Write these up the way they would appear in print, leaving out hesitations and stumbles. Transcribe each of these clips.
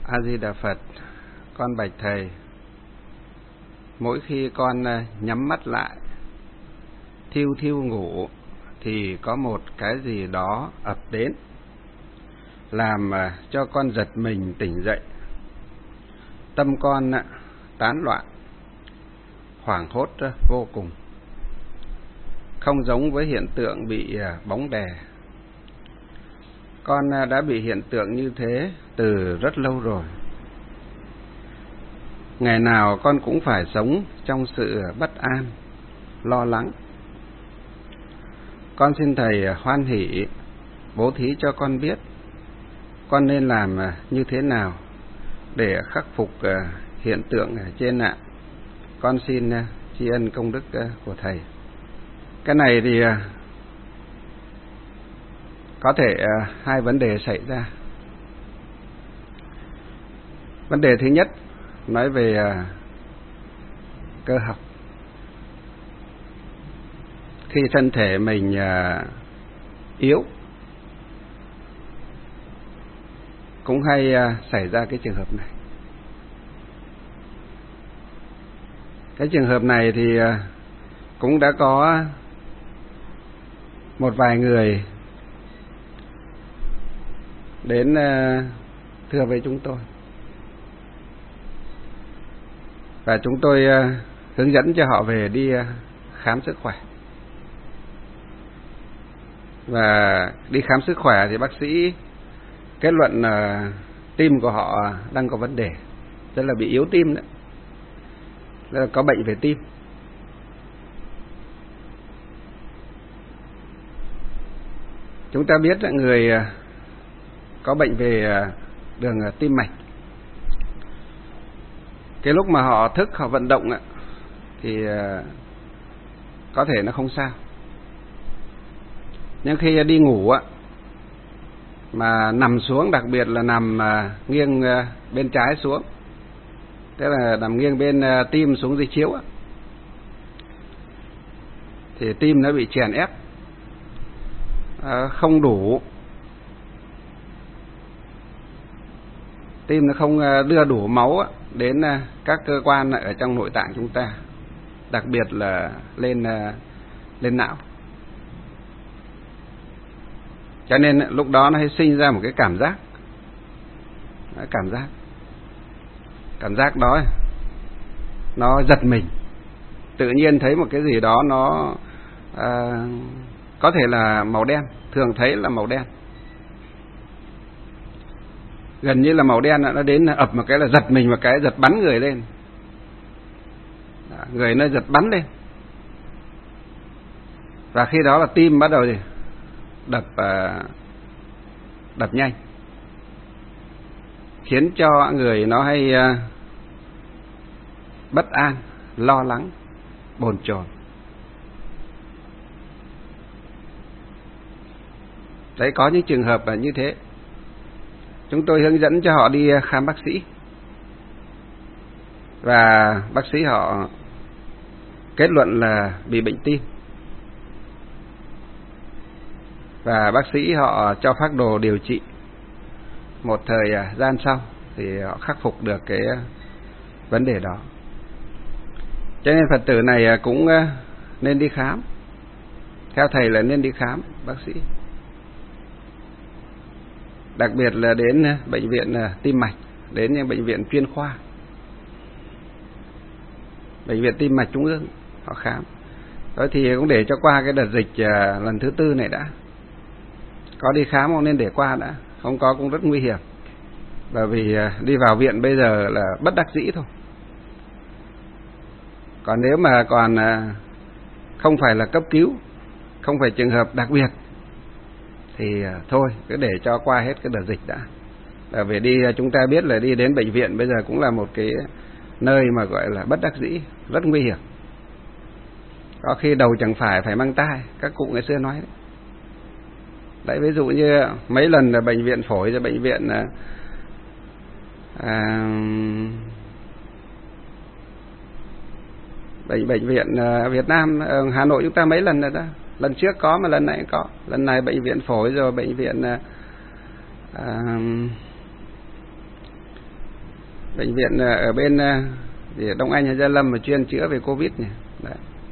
A Di Đà Phật. Con bạch thầy, mỗi khi con nhắm mắt lại thiu thiu ngủ thì có một cái gì đó ập đến làm cho con giật mình tỉnh dậy. Tâm con tán loạn, hoảng hốt vô cùng, không giống với hiện tượng bị bóng đè. Con đã bị hiện tượng như thế từ rất lâu rồi. Ngày nào con cũng phải sống trong sự bất an, lo lắng. Con xin thầy hoan hỷ bố thí cho con biết con nên làm như thế nào để khắc phục hiện tượng trên ạ. Con xin tri ân công đức của thầy. Cái này thì có thể hai vấn đề xảy ra. Vấn đề thứ nhất nói về cơ học. Khi thân thể mình yếu, cũng hay xảy ra cái trường hợp này. Cái trường hợp này thì cũng đã có một vài người đến thưa với chúng tôi, và chúng tôi hướng dẫn cho họ về đi khám sức khỏe. Và đi khám sức khỏe thì bác sĩ kết luận là tim của họ đang có vấn đề, tức là bị yếu tim đấy, tức là có bệnh về tim. Chúng ta biết là người có bệnh về đường tim mạch, cái lúc mà họ thức, họ vận động thì có thể nó không sao. Nhưng khi đi ngủ mà nằm xuống, đặc biệt là nằm nghiêng bên trái xuống, tức là nằm nghiêng bên tim xuống dưới chiếu, thì tim nó bị chèn ép, không đủ, tim nó không đưa đủ máu đến các cơ quan ở trong nội tạng chúng ta, đặc biệt là lên não. Cho nên lúc đó nó hay sinh ra một cái cảm giác, cảm giác đó nó giật mình, tự nhiên thấy một cái gì đó nó có thể là màu đen, thường thấy là màu đen, gần như là màu đen, nó đến ập một cái là giật mình, một cái giật bắn người lên, người nó giật bắn lên. Và khi đó là tim bắt đầu gì? Đập nhanh, khiến cho người nó hay bất an, lo lắng, bồn chồn. Đấy, có những trường hợp là như thế. Chúng tôi hướng dẫn cho họ đi khám bác sĩ, và bác sĩ họ kết luận là bị bệnh tim, và bác sĩ họ cho phác đồ điều trị. Một thời gian sau thì họ khắc phục được cái vấn đề đó. Cho nên Phật tử này cũng nên đi khám. Theo thầy là nên đi khám bác sĩ, đặc biệt là đến bệnh viện tim mạch, đến những bệnh viện chuyên khoa, bệnh viện tim mạch trung ương, họ khám. Đó thì cũng để cho qua cái đợt dịch lần thứ 4 này đã. Có đi khám không nên để qua đã, không có cũng rất nguy hiểm. Bởi vì đi vào viện bây giờ là bất đắc dĩ thôi. Còn nếu mà còn không phải là cấp cứu, không phải trường hợp đặc biệt, thì thôi, cứ để cho qua hết cái đợt dịch đã. Bởi vì đi, chúng ta biết là đi đến bệnh viện bây giờ cũng là một cái nơi mà gọi là bất đắc dĩ, rất nguy hiểm. Có khi đầu chẳng phải mang tai, các cụ ngày xưa nói đấy. Đấy, ví dụ như mấy lần là bệnh viện phổi, rồi bệnh viện bệnh viện Việt Nam ở Hà Nội chúng ta mấy lần rồi đó. Lần trước có mà lần này có. Lần này bệnh viện phổi, rồi bệnh viện bệnh viện ở bên Đông Anh hay Gia Lâm mà chuyên chữa về Covid này. Đấy.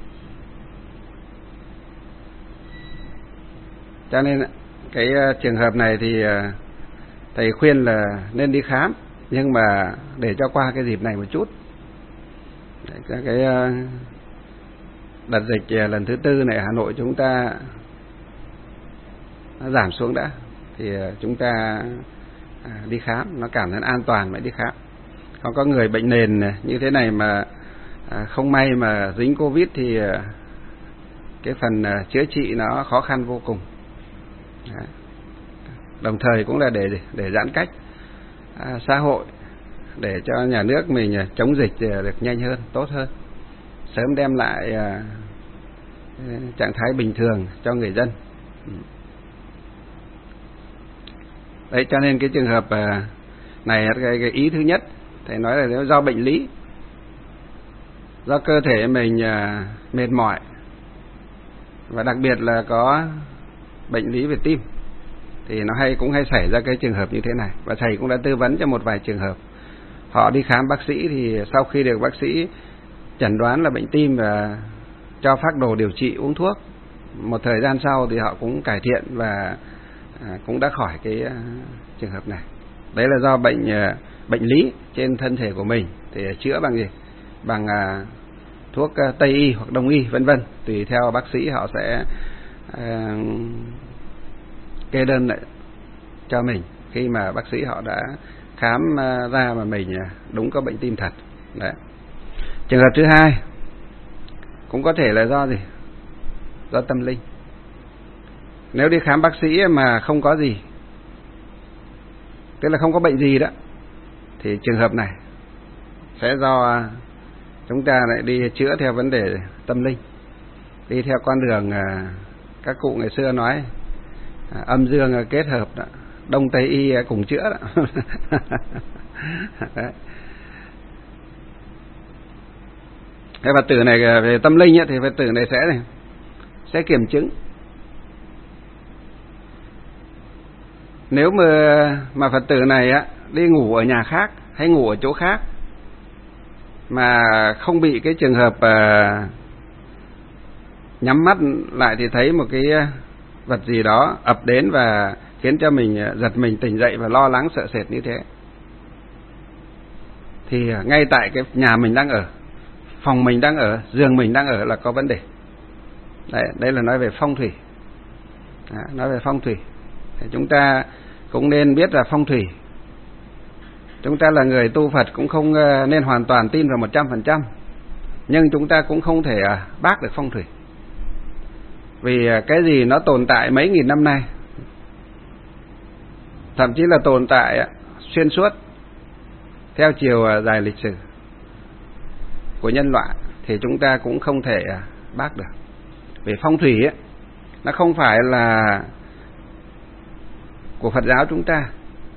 Cho nên cái trường hợp này thì thầy khuyên là nên đi khám, nhưng mà để cho qua cái dịp này một chút. Để cái đợt dịch lần thứ 4 này Hà Nội chúng ta nó giảm xuống đã, thì chúng ta đi khám, nó cảm thấy an toàn mới đi khám. Còn có người bệnh nền như thế này mà không may mà dính Covid thì cái phần chữa trị nó khó khăn vô cùng. Đấy. Đồng thời cũng là để giãn cách xã hội, để cho nhà nước mình chống dịch được nhanh hơn, tốt hơn, sớm đem lại trạng thái bình thường cho người dân. Đấy, cho nên cái trường hợp này, cái ý thứ nhất thầy nói là do bệnh lý, do cơ thể mình mệt mỏi, và đặc biệt là có bệnh lý về tim, thì nó cũng hay xảy ra cái trường hợp như thế này. Và thầy cũng đã tư vấn cho một vài trường hợp họ đi khám bác sĩ, thì sau khi được bác sĩ chẩn đoán là bệnh tim và cho phác đồ điều trị uống thuốc, một thời gian sau thì họ cũng cải thiện và cũng đã khỏi cái trường hợp này. Đấy là do bệnh lý trên thân thể của mình, thì chữa bằng gì? Bằng thuốc Tây y hoặc Đông y vân vân, tùy theo bác sĩ họ sẽ kê đơn lại cho mình khi mà bác sĩ họ đã khám ra mà mình đúng có bệnh tim thật. Đấy. Trường hợp thứ hai cũng có thể là do gì? Do tâm linh. Nếu đi khám bác sĩ mà không có gì, tức là không có bệnh gì đó, thì trường hợp này sẽ do chúng ta lại đi chữa theo vấn đề tâm linh, đi theo con đường các cụ ngày xưa nói âm dương kết hợp đó, Đông Tây y cùng chữa đó. Đấy. Cái Phật tử này về tâm linh ấy, thì Phật tử này sẽ kiểm chứng. Nếu mà Phật tử này đi ngủ ở nhà khác hay ngủ ở chỗ khác mà không bị cái trường hợp nhắm mắt lại thì thấy một cái vật gì đó ập đến và khiến cho mình giật mình tỉnh dậy và lo lắng sợ sệt như thế, thì ngay tại cái nhà mình đang ở, phòng mình đang ở, giường mình đang ở là có vấn đề. Đây là nói về phong thủy. Nói về phong thủy thì chúng ta cũng nên biết là phong thủy. Chúng ta là người tu Phật cũng không nên hoàn toàn tin vào 100%, nhưng chúng ta cũng không thể bác được phong thủy. Vì cái gì nó tồn tại mấy nghìn năm nay, thậm chí là tồn tại xuyên suốt theo chiều dài lịch sử của nhân loại, thì chúng ta cũng không thể bác được. Vì phong thủy nó không phải là của Phật giáo chúng ta,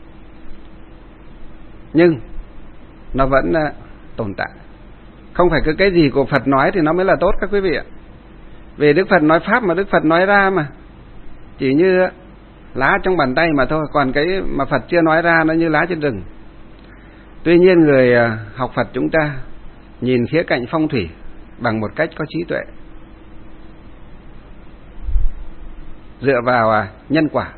nhưng nó vẫn tồn tại. Không phải cứ cái gì của Phật nói thì nó mới là tốt các quý vị ạ. Vì Đức Phật nói pháp mà Đức Phật nói ra mà chỉ như lá trong bàn tay mà thôi, còn cái mà Phật chưa nói ra nó như lá trên rừng. Tuy nhiên người học Phật chúng ta nhìn khía cạnh phong thủy bằng một cách có trí tuệ, dựa vào nhân quả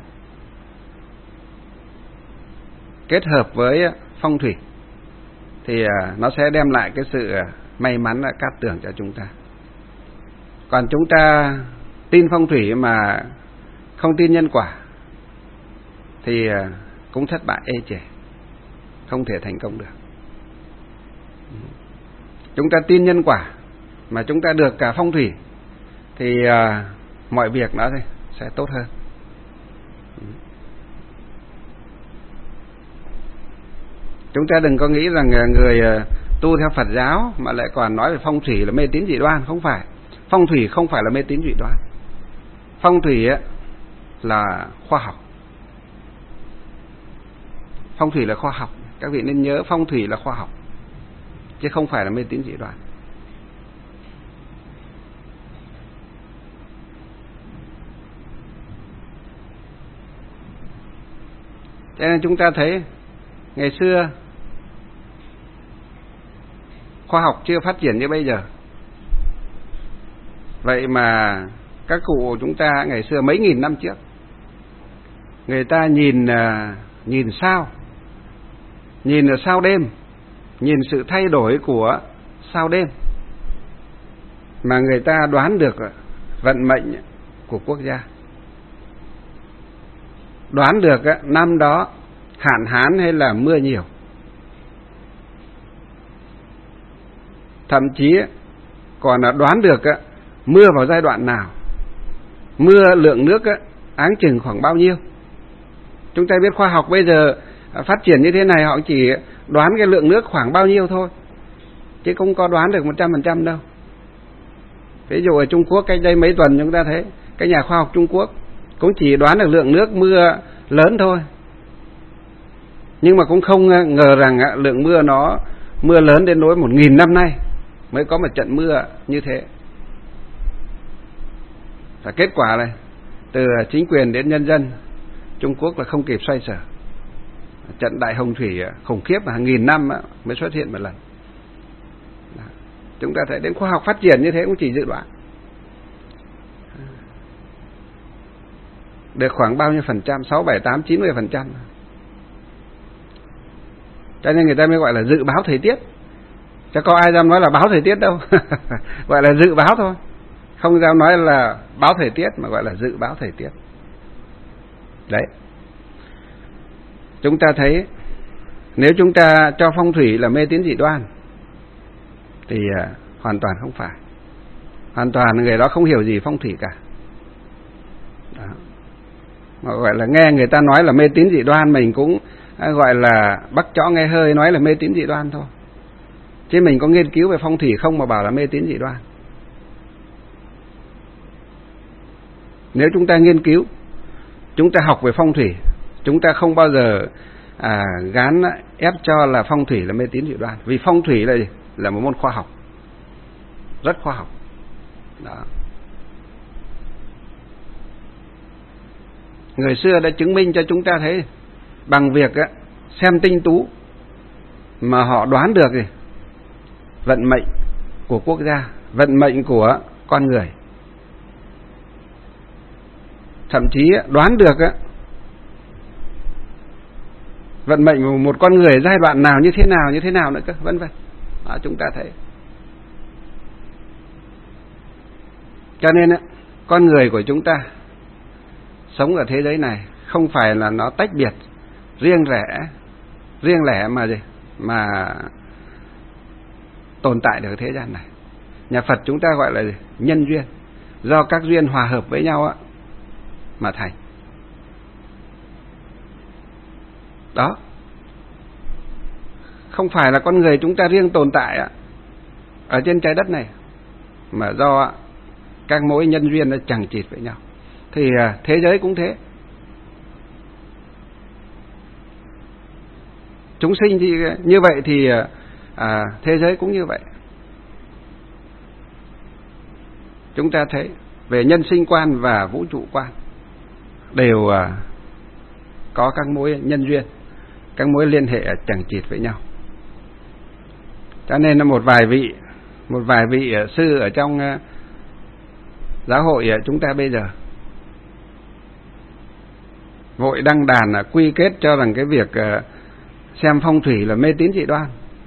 kết hợp với phong thủy, thì nó sẽ đem lại cái sự may mắn cát tường cho chúng ta. Còn chúng ta tin phong thủy mà không tin nhân quả thì cũng thất bại ê chề, không thể thành công được. Chúng ta tin nhân quả mà chúng ta được cả phong thủy thì mọi việc nó sẽ tốt hơn. Chúng ta đừng có nghĩ rằng người tu theo Phật giáo mà lại còn nói về phong thủy là mê tín dị đoan. Không phải. Phong thủy không phải là mê tín dị đoan. Phong thủy là khoa học. Phong thủy là khoa học. Các vị nên nhớ phong thủy là khoa học, chứ không phải là mê tín dị đoan. Cho nên chúng ta thấy ngày xưa khoa học chưa phát triển như bây giờ. Vậy mà các cụ chúng ta ngày xưa mấy nghìn năm trước, người ta nhìn sao, nhìn ở sao đêm, nhìn sự thay đổi của sao đêm mà người ta đoán được vận mệnh của quốc gia, đoán được năm đó hạn hán hay là mưa nhiều, thậm chí còn đoán được mưa vào giai đoạn nào, mưa lượng nước áng chừng khoảng bao nhiêu. Chúng ta biết khoa học bây giờ phát triển như thế này, họ chỉ đoán cái lượng nước khoảng bao nhiêu thôi, chứ không có đoán được 100% đâu. Ví dụ ở Trung Quốc cách đây mấy tuần chúng ta thấy các nhà khoa học Trung Quốc cũng chỉ đoán được lượng nước mưa lớn thôi, nhưng mà cũng không ngờ rằng lượng mưa nó mưa lớn đến nỗi 1000 năm nay mới có một trận mưa như thế. Và kết quả này, từ chính quyền đến nhân dân Trung Quốc là không kịp xoay sở. Trận đại hồng thủy khủng khiếp mà hàng nghìn năm mới xuất hiện một lần. Chúng ta thấy đến khoa học phát triển như thế cũng chỉ dự đoán được khoảng bao nhiêu phần trăm, 6, 7, 8, 90%. Cho nên người ta mới gọi là dự báo thời tiết. Chứ có ai dám nói là báo thời tiết đâu. Gọi là dự báo thôi, không dám nói là báo thời tiết, mà gọi là dự báo thời tiết. Đấy, chúng ta thấy nếu chúng ta cho phong thủy là mê tín dị đoan thì hoàn toàn không phải. Hoàn toàn người đó không hiểu gì phong thủy cả. Đó. Mà gọi là nghe người ta nói là mê tín dị đoan, mình cũng gọi là bắt chó nghe hơi nói là mê tín dị đoan thôi. Chứ mình có nghiên cứu về phong thủy không mà bảo là mê tín dị đoan. Nếu chúng ta nghiên cứu, chúng ta học về phong thủy, chúng ta không bao giờ gán ép cho là phong thủy là mê tín dị đoan. Vì phong thủy là một môn khoa học, rất khoa học. Đó. Người xưa đã chứng minh cho chúng ta thấy bằng việc xem tinh tú mà họ đoán được vận mệnh của quốc gia, vận mệnh của con người. Thậm chí đoán được vận mệnh của một con người giai đoạn nào như thế nào nữa cơ, vân vân. Đó, chúng ta thấy. Cho nên con người của chúng ta sống ở thế giới này không phải là nó tách biệt, riêng lẻ mà tồn tại được thế gian này. Nhà Phật chúng ta gọi là nhân duyên, do các duyên hòa hợp với nhau mà thành. Đó, không phải là con người chúng ta riêng tồn tại ở trên trái đất này, mà do các mối nhân duyên nó chằng chịt với nhau. Thì thế giới cũng thế. Chúng sinh thì như vậy thì thế giới cũng như vậy. Chúng ta thấy về nhân sinh quan và vũ trụ quan đều có các mối nhân duyên, các mối liên hệ chằng chịt với nhau. Cho nên là một vài vị sư ở trong giáo hội chúng ta bây giờ vội đăng đàn quy kết cho rằng cái việc xem phong thủy là mê tín dị đoan.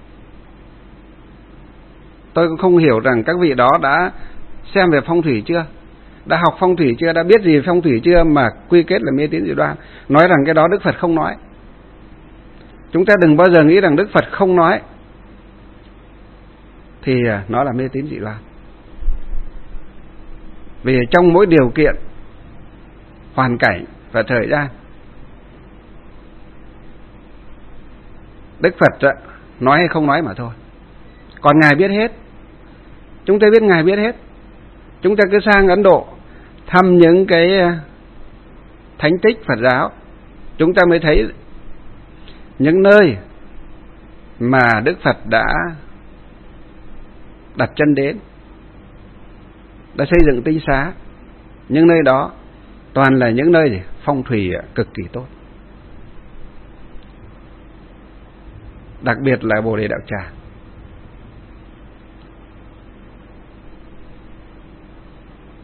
Tôi cũng không hiểu rằng các vị đó đã xem về phong thủy chưa, đã học phong thủy chưa, đã biết gì về phong thủy chưa mà quy kết là mê tín dị đoan, nói rằng cái đó Đức Phật không nói. Chúng ta đừng bao giờ nghĩ rằng Đức Phật không nói thì nó là mê tín dị đoan. Vì trong mỗi điều kiện, hoàn cảnh và thời gian, Đức Phật nói hay không nói mà thôi. Còn Ngài biết hết. Chúng ta biết Ngài biết hết. Chúng ta cứ sang Ấn Độ thăm những cái thánh tích Phật giáo, chúng ta mới thấy những nơi mà Đức Phật đã đặt chân đến, đã xây dựng tinh xá. Những nơi đó toàn là những nơi phong thủy cực kỳ tốt. Đặc biệt là Bồ Đề Đạo Tràng.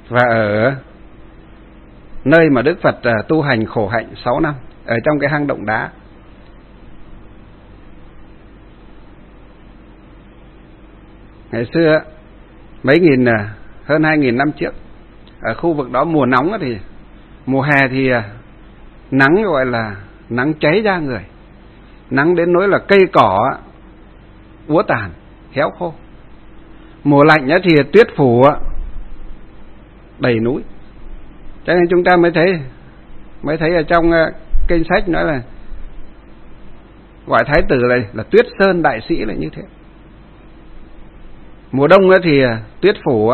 và ở nơi mà Đức Phật tu hành khổ hạnh 6 năm, ở trong cái hang động đá. Ngày xưa hơn 2.000 năm trước, ở khu vực đó mùa nóng thì mùa hè thì nắng gọi là nắng cháy da người, nắng đến nỗi là cây cỏ úa tàn héo khô. Mùa lạnh thì tuyết phủ đầy núi. Cho nên chúng ta mới thấy ở trong kinh sách nói là gọi Thái tử là Tuyết Sơn đại sĩ là như thế. Mùa đông thì tuyết phủ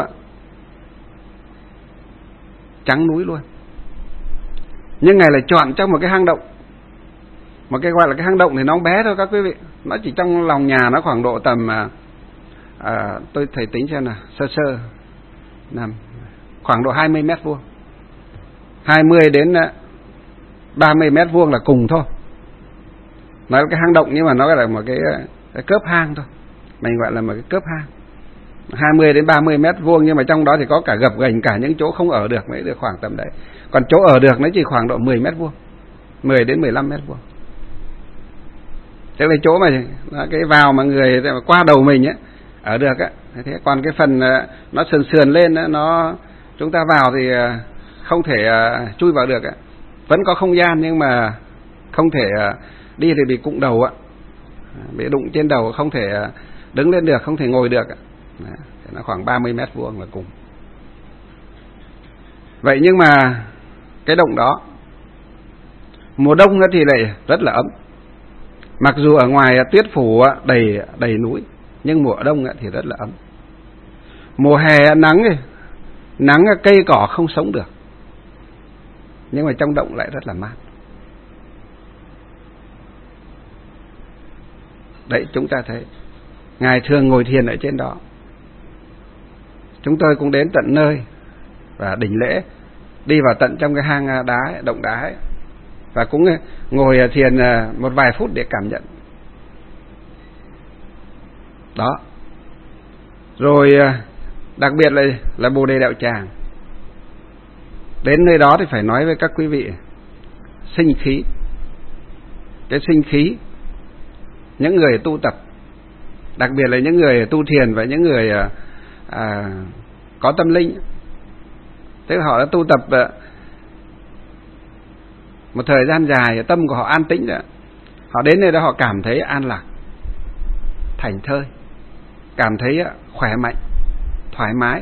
trắng núi luôn. Nhưng Ngài lại chọn trong một cái hang động, một cái gọi là cái hang động thì nó bé thôi các quý vị, nó chỉ trong lòng nhà, nó khoảng độ tầm tôi thầy tính xem nào, sơ nằm khoảng độ 20 mét vuông, 20 đến 30 mét vuông là cùng thôi. Nó là cái hang động nhưng mà nó là một cái cớp hang thôi, mình gọi là một cái cớp hang 20 đến 30 mét vuông, nhưng mà trong đó thì có cả gập ghềnh, cả những chỗ không ở được mới được khoảng tầm đấy. Còn chỗ ở được nó chỉ khoảng độ 10 mét vuông, 10 đến 15 mét vuông. Thế là chỗ mà cái vào mà người qua đầu mình ở được thế. Còn cái phần nó sườn lên nó chúng ta vào thì không thể chui vào được vẫn có không gian, nhưng mà không thể đi thì bị cụng đầu bị đụng trên đầu, không thể đứng lên được, không thể ngồi được. Nó khoảng 30 mét vuông là cùng. Vậy nhưng mà cái động đó mùa đông thì lại rất là ấm. Mặc dù ở ngoài tuyết phủ đầy núi, nhưng mùa đông thì rất là ấm. Mùa hè nắng cây cỏ không sống được, nhưng mà trong động lại rất là mát. Đấy, chúng ta thấy Ngài thường ngồi thiền ở trên đó. Chúng tôi cũng đến tận nơi và đỉnh lễ, đi vào tận trong cái hang đá, động đá ấy, và cũng ngồi thiền một vài phút để cảm nhận. Đó. Rồi đặc biệt là Bồ Đề Đạo Tràng. Đến nơi đó thì phải nói với các quý vị, sinh khí. Cái sinh khí những người tu tập, đặc biệt là những người tu thiền và những người có tâm linh, tức là họ đã tu tập một thời gian dài, tâm của họ an tĩnh rồi, họ đến nơi đó họ cảm thấy an lạc, thảnh thơi, cảm thấy khỏe mạnh, thoải mái,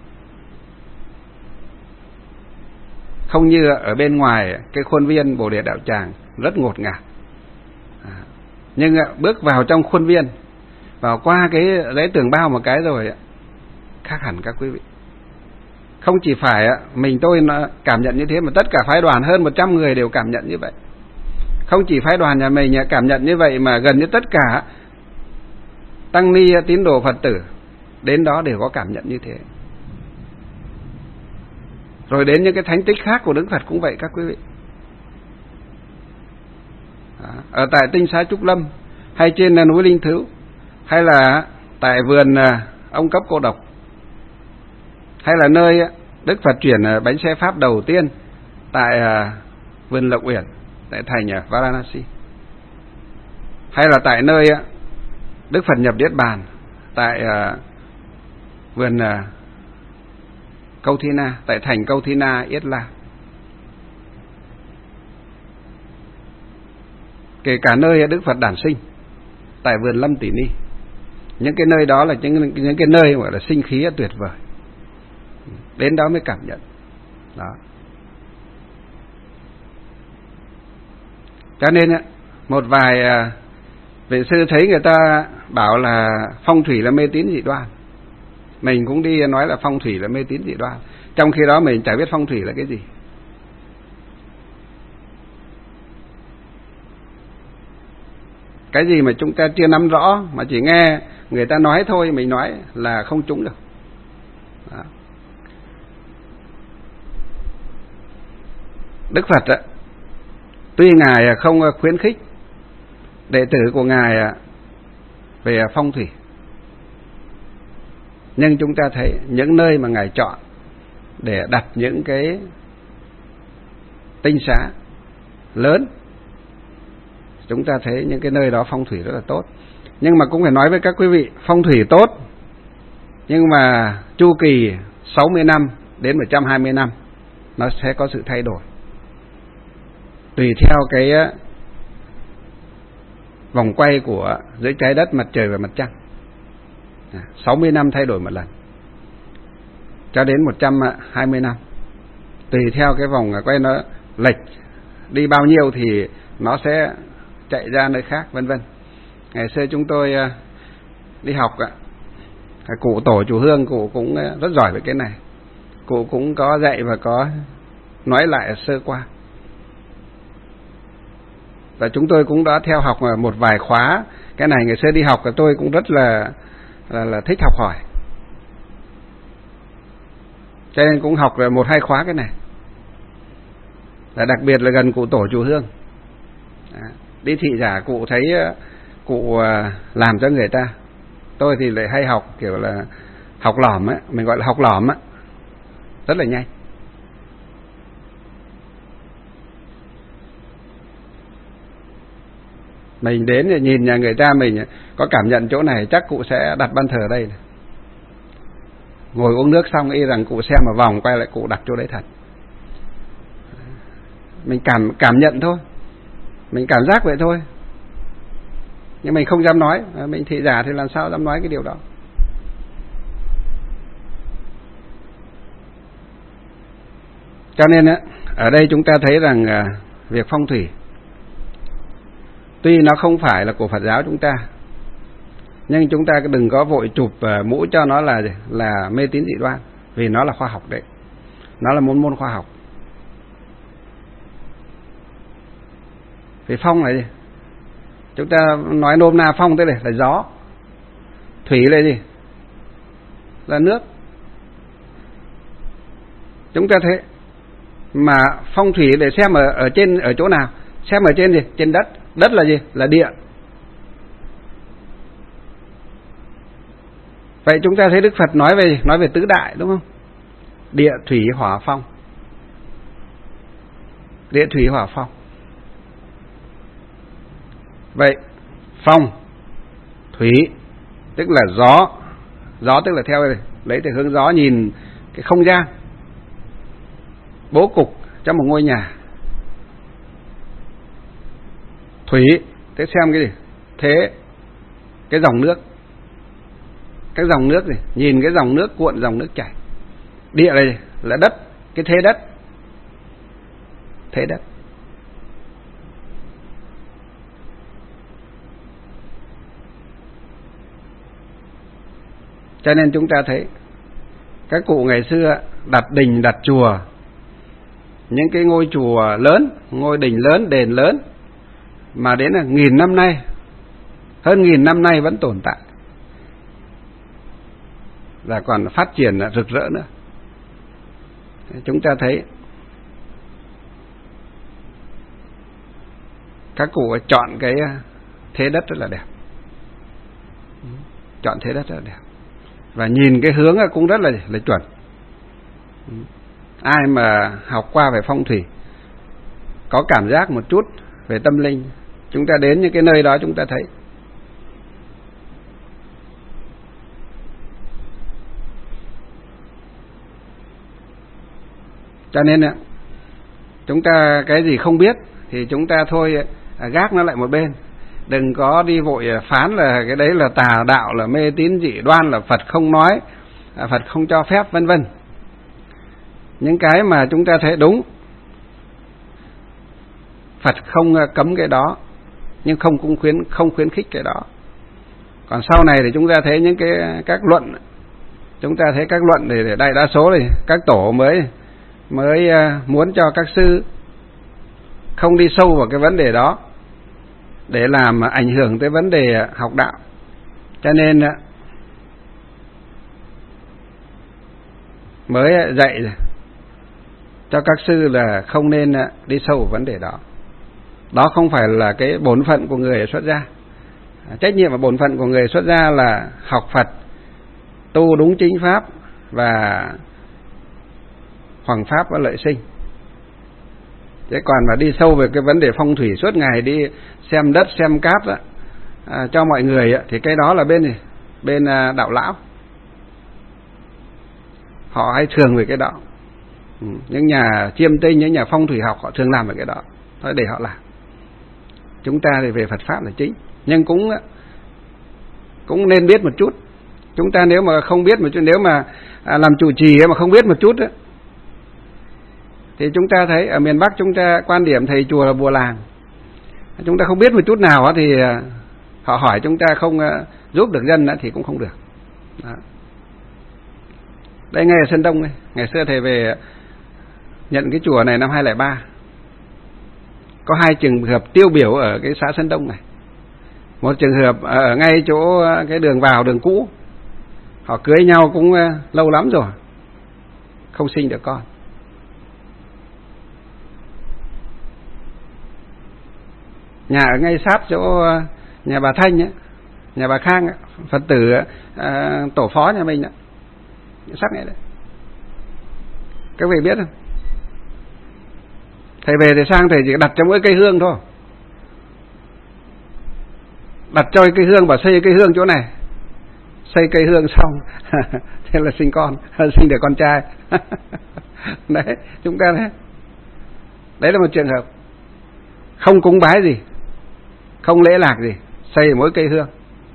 không như ở bên ngoài cái khuôn viên Bồ Đề Đạo Tràng rất ngột ngạt. Nhưng bước vào trong khuôn viên, vào qua cái lễ tường bao một cái rồi khác hẳn các quý vị. Không chỉ phải mình tôi nó cảm nhận như thế, mà tất cả phái đoàn hơn 100 người đều cảm nhận như vậy. Không chỉ phái đoàn nhà mình cảm nhận như vậy, mà gần như tất cả tăng ni tín đồ Phật tử đến đó đều có cảm nhận như thế. Rồi đến những cái thánh tích khác của Đức Phật cũng vậy các quý vị. Ở tại Tinh Xá Trúc Lâm, hay trên núi Linh Thứu, hay là tại vườn ông Cấp Cô Độc, hay là nơi Đức Phật chuyển bánh xe Pháp đầu tiên tại vườn Lộc Uyển, tại thành Varanasi, hay là tại nơi Đức Phật nhập Niết Bàn tại vườn Câu Thi Na, tại thành Câu Thi Na, Yết La. Kể cả nơi Đức Phật đản sinh tại vườn Lâm Tỷ Ni, những cái nơi đó là những cái nơi gọi là sinh khí tuyệt vời. Đến đó mới cảm nhận đó. Cho nên một vài vị sư thấy người ta bảo là phong thủy là mê tín dị đoan, mình cũng đi nói là phong thủy là mê tín dị đoan, trong khi đó mình chả biết phong thủy là cái gì. Cái gì mà chúng ta chưa nắm rõ, mà chỉ nghe người ta nói thôi, mình nói là không trúng được. Đó. Đức Phật tuy Ngài không khuyến khích đệ tử của Ngài về phong thủy, nhưng chúng ta thấy những nơi mà Ngài chọn để đặt những cái tinh xá lớn. Chúng ta thấy những cái nơi đó phong thủy rất là tốt. Nhưng mà cũng phải nói với các quý vị, phong thủy tốt, nhưng mà chu kỳ 60 năm đến 120 năm nó sẽ có sự thay đổi, tùy theo cái vòng quay của giữa trái đất, mặt trời và mặt trăng. 60 năm thay đổi một lần, cho đến 120 năm, tùy theo cái vòng quay nó lệch đi bao nhiêu thì nó sẽ chạy ra nơi khác, vân vân. Ngày xưa chúng tôi đi học, cụ tổ chủ Hương, cụ cũng rất giỏi về cái này. Cụ cũng có dạy và có nói lại sơ qua. Và chúng tôi cũng đã theo học một vài khóa. Cái này ngày xưa đi học tôi cũng rất là thích học hỏi. Cho nên cũng học một hai khóa cái này. Và đặc biệt là gần cụ tổ chủ Hương. Đi thị giả cụ thấy cụ làm cho người ta. Tôi thì lại hay học kiểu là học lỏm á, mình gọi là học lỏm á, rất là nhanh. Mình đến thì nhìn nhà người ta, mình có cảm nhận chỗ này chắc cụ sẽ đặt ban thờ đây này. Ngồi uống nước xong y rằng cụ xem một vòng quay lại cụ đặt chỗ đấy thật. Mình cảm nhận thôi, mình cảm giác vậy thôi, nhưng mình không dám nói. Mình thị giả thì làm sao dám nói cái điều đó. Cho nên ở đây chúng ta thấy rằng việc phong thủy tuy nó không phải là của Phật giáo chúng ta, nhưng chúng ta đừng có vội chụp mũ cho nó là mê tín dị đoan, vì nó là khoa học đấy, nó là môn khoa học. Vì phong là gì? Chúng ta nói nôm na phong thế này là gió, thủy là gì? Là nước. Chúng ta thấy mà phong thủy để xem ở chỗ nào? Xem ở trên gì? Trên đất. Đất là gì? Là địa. Vậy chúng ta thấy Đức Phật nói về tứ đại, đúng không? Địa, thủy, hỏa, phong. Địa, thủy, hỏa, phong. Vậy phong, thủy tức là gió. Gió tức là theo lấy từ hướng gió nhìn cái không gian, bố cục trong một ngôi nhà. Thủy thế xem cái gì? Thế cái dòng nước, cái dòng nước gì? Nhìn cái dòng nước cuộn, dòng nước chảy. Địa là đất, cái thế đất, thế đất. Cho nên chúng ta thấy các cụ ngày xưa đặt đình đặt chùa, những cái ngôi chùa lớn, ngôi đình lớn, đền lớn mà đến là 1000 năm nay, hơn 1000 năm nay vẫn tồn tại và còn phát triển rực rỡ nữa. Chúng ta thấy các cụ chọn cái thế đất rất là đẹp, chọn thế đất rất là đẹp, và nhìn cái hướng cũng rất là chuẩn. Ai mà học qua về phong thủy, có cảm giác một chút về tâm linh, chúng ta đến những cái nơi đó chúng ta thấy. Cho nên chúng ta cái gì không biết thì chúng ta thôi gác nó lại một bên. Đừng có đi vội phán là cái đấy là tà đạo, là mê tín dị đoan, là Phật không nói, Phật không cho phép, vân vân. Những cái mà chúng ta thấy đúng, Phật không cấm cái đó, nhưng không khuyến khích cái đó. Còn sau này thì chúng ta thấy những các luận, chúng ta thấy các luận thì đại đa số thì các tổ mới muốn cho các sư không đi sâu vào cái vấn đề đó để làm ảnh hưởng tới vấn đề học đạo. Cho nên mới dạy cho các sư là không nên đi sâu vào vấn đề đó. Đó không phải là cái bổn phận của người xuất gia. Trách nhiệm và bổn phận của người xuất gia là học Phật, tu đúng chính pháp và hoằng pháp và lợi sinh. Thế còn mà đi sâu về cái vấn đề phong thủy suốt ngày đi xem đất xem cát đó, cho mọi người thì cái đó là bên đạo lão, họ hay thường về cái đó. Những nhà chiêm tinh, những nhà phong thủy học họ thường làm về cái đó, thôi để họ làm. Chúng ta thì về Phật pháp là chính, nhưng cũng nên biết một chút. Chúng ta nếu mà không biết một chút, nếu mà làm trụ trì mà không biết một chút ấy, thì chúng ta thấy ở miền Bắc chúng ta quan điểm thầy chùa là bùa làng. Chúng ta không biết một chút nào thì họ hỏi chúng ta không giúp được dân thì cũng không được. Đó. Đây ngay ở Sơn Đông đây, ngày xưa thầy về nhận cái chùa này năm 2003, có 2 trường hợp tiêu biểu ở cái xã Sơn Đông này. Một trường hợp ở ngay chỗ cái đường vào đường cũ, họ cưới nhau cũng lâu lắm rồi, không sinh được con. Nhà ở ngay sát chỗ nhà bà Thanh ấy, nhà bà Khang ấy, Phật tử tổ phó nhà mình ấy, sát ngay đấy. Các vị biết không? Thầy về thì sang thầy chỉ đặt cho mỗi cây hương thôi, đặt cho cây hương và xây cây hương chỗ này, xây cây hương xong thế là sinh con, sinh được con trai. Đấy, chúng ta đấy là một trường hợp không cúng bái gì, không lễ lạc gì, xây mỗi cây hương.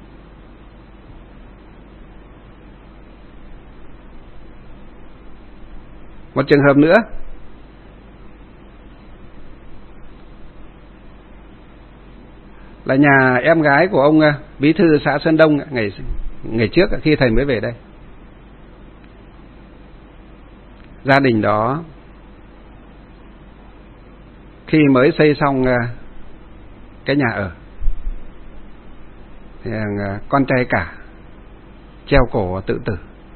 Một trường hợp nữa là nhà em gái của ông bí thư xã Sơn Đông ngày trước khi thầy mới về đây. Gia đình đó khi mới xây xong cái nhà ở thì con trai cả treo cổ tự tử.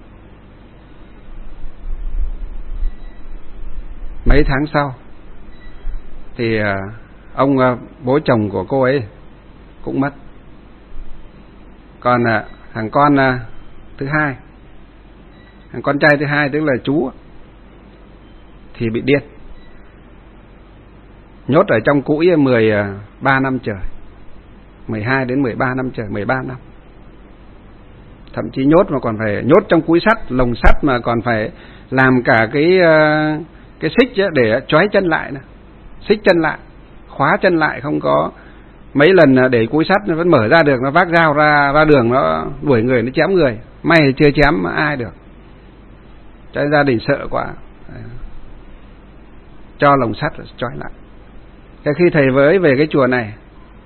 Mấy tháng sau thì ông bố chồng của cô ấy cũng mất. Còn thằng con thứ hai, thằng con trai thứ hai tức là chú thì bị điên, nhốt ở trong cũi 13 năm trời, 12 đến 13 năm trời, 13 năm. Thậm chí nhốt mà còn phải nhốt trong cũi sắt, lồng sắt mà còn phải làm cả cái xích để trói chân lại nè, xích chân lại, khóa chân lại, không có mấy lần để cúi sắt nó vẫn mở ra được, nó vác dao ra đường nó đuổi người, nó chém người. May thì chưa chém ai được, cho gia đình sợ quá, cho lồng sắt trói lại. Cái khi thầy với về cái chùa này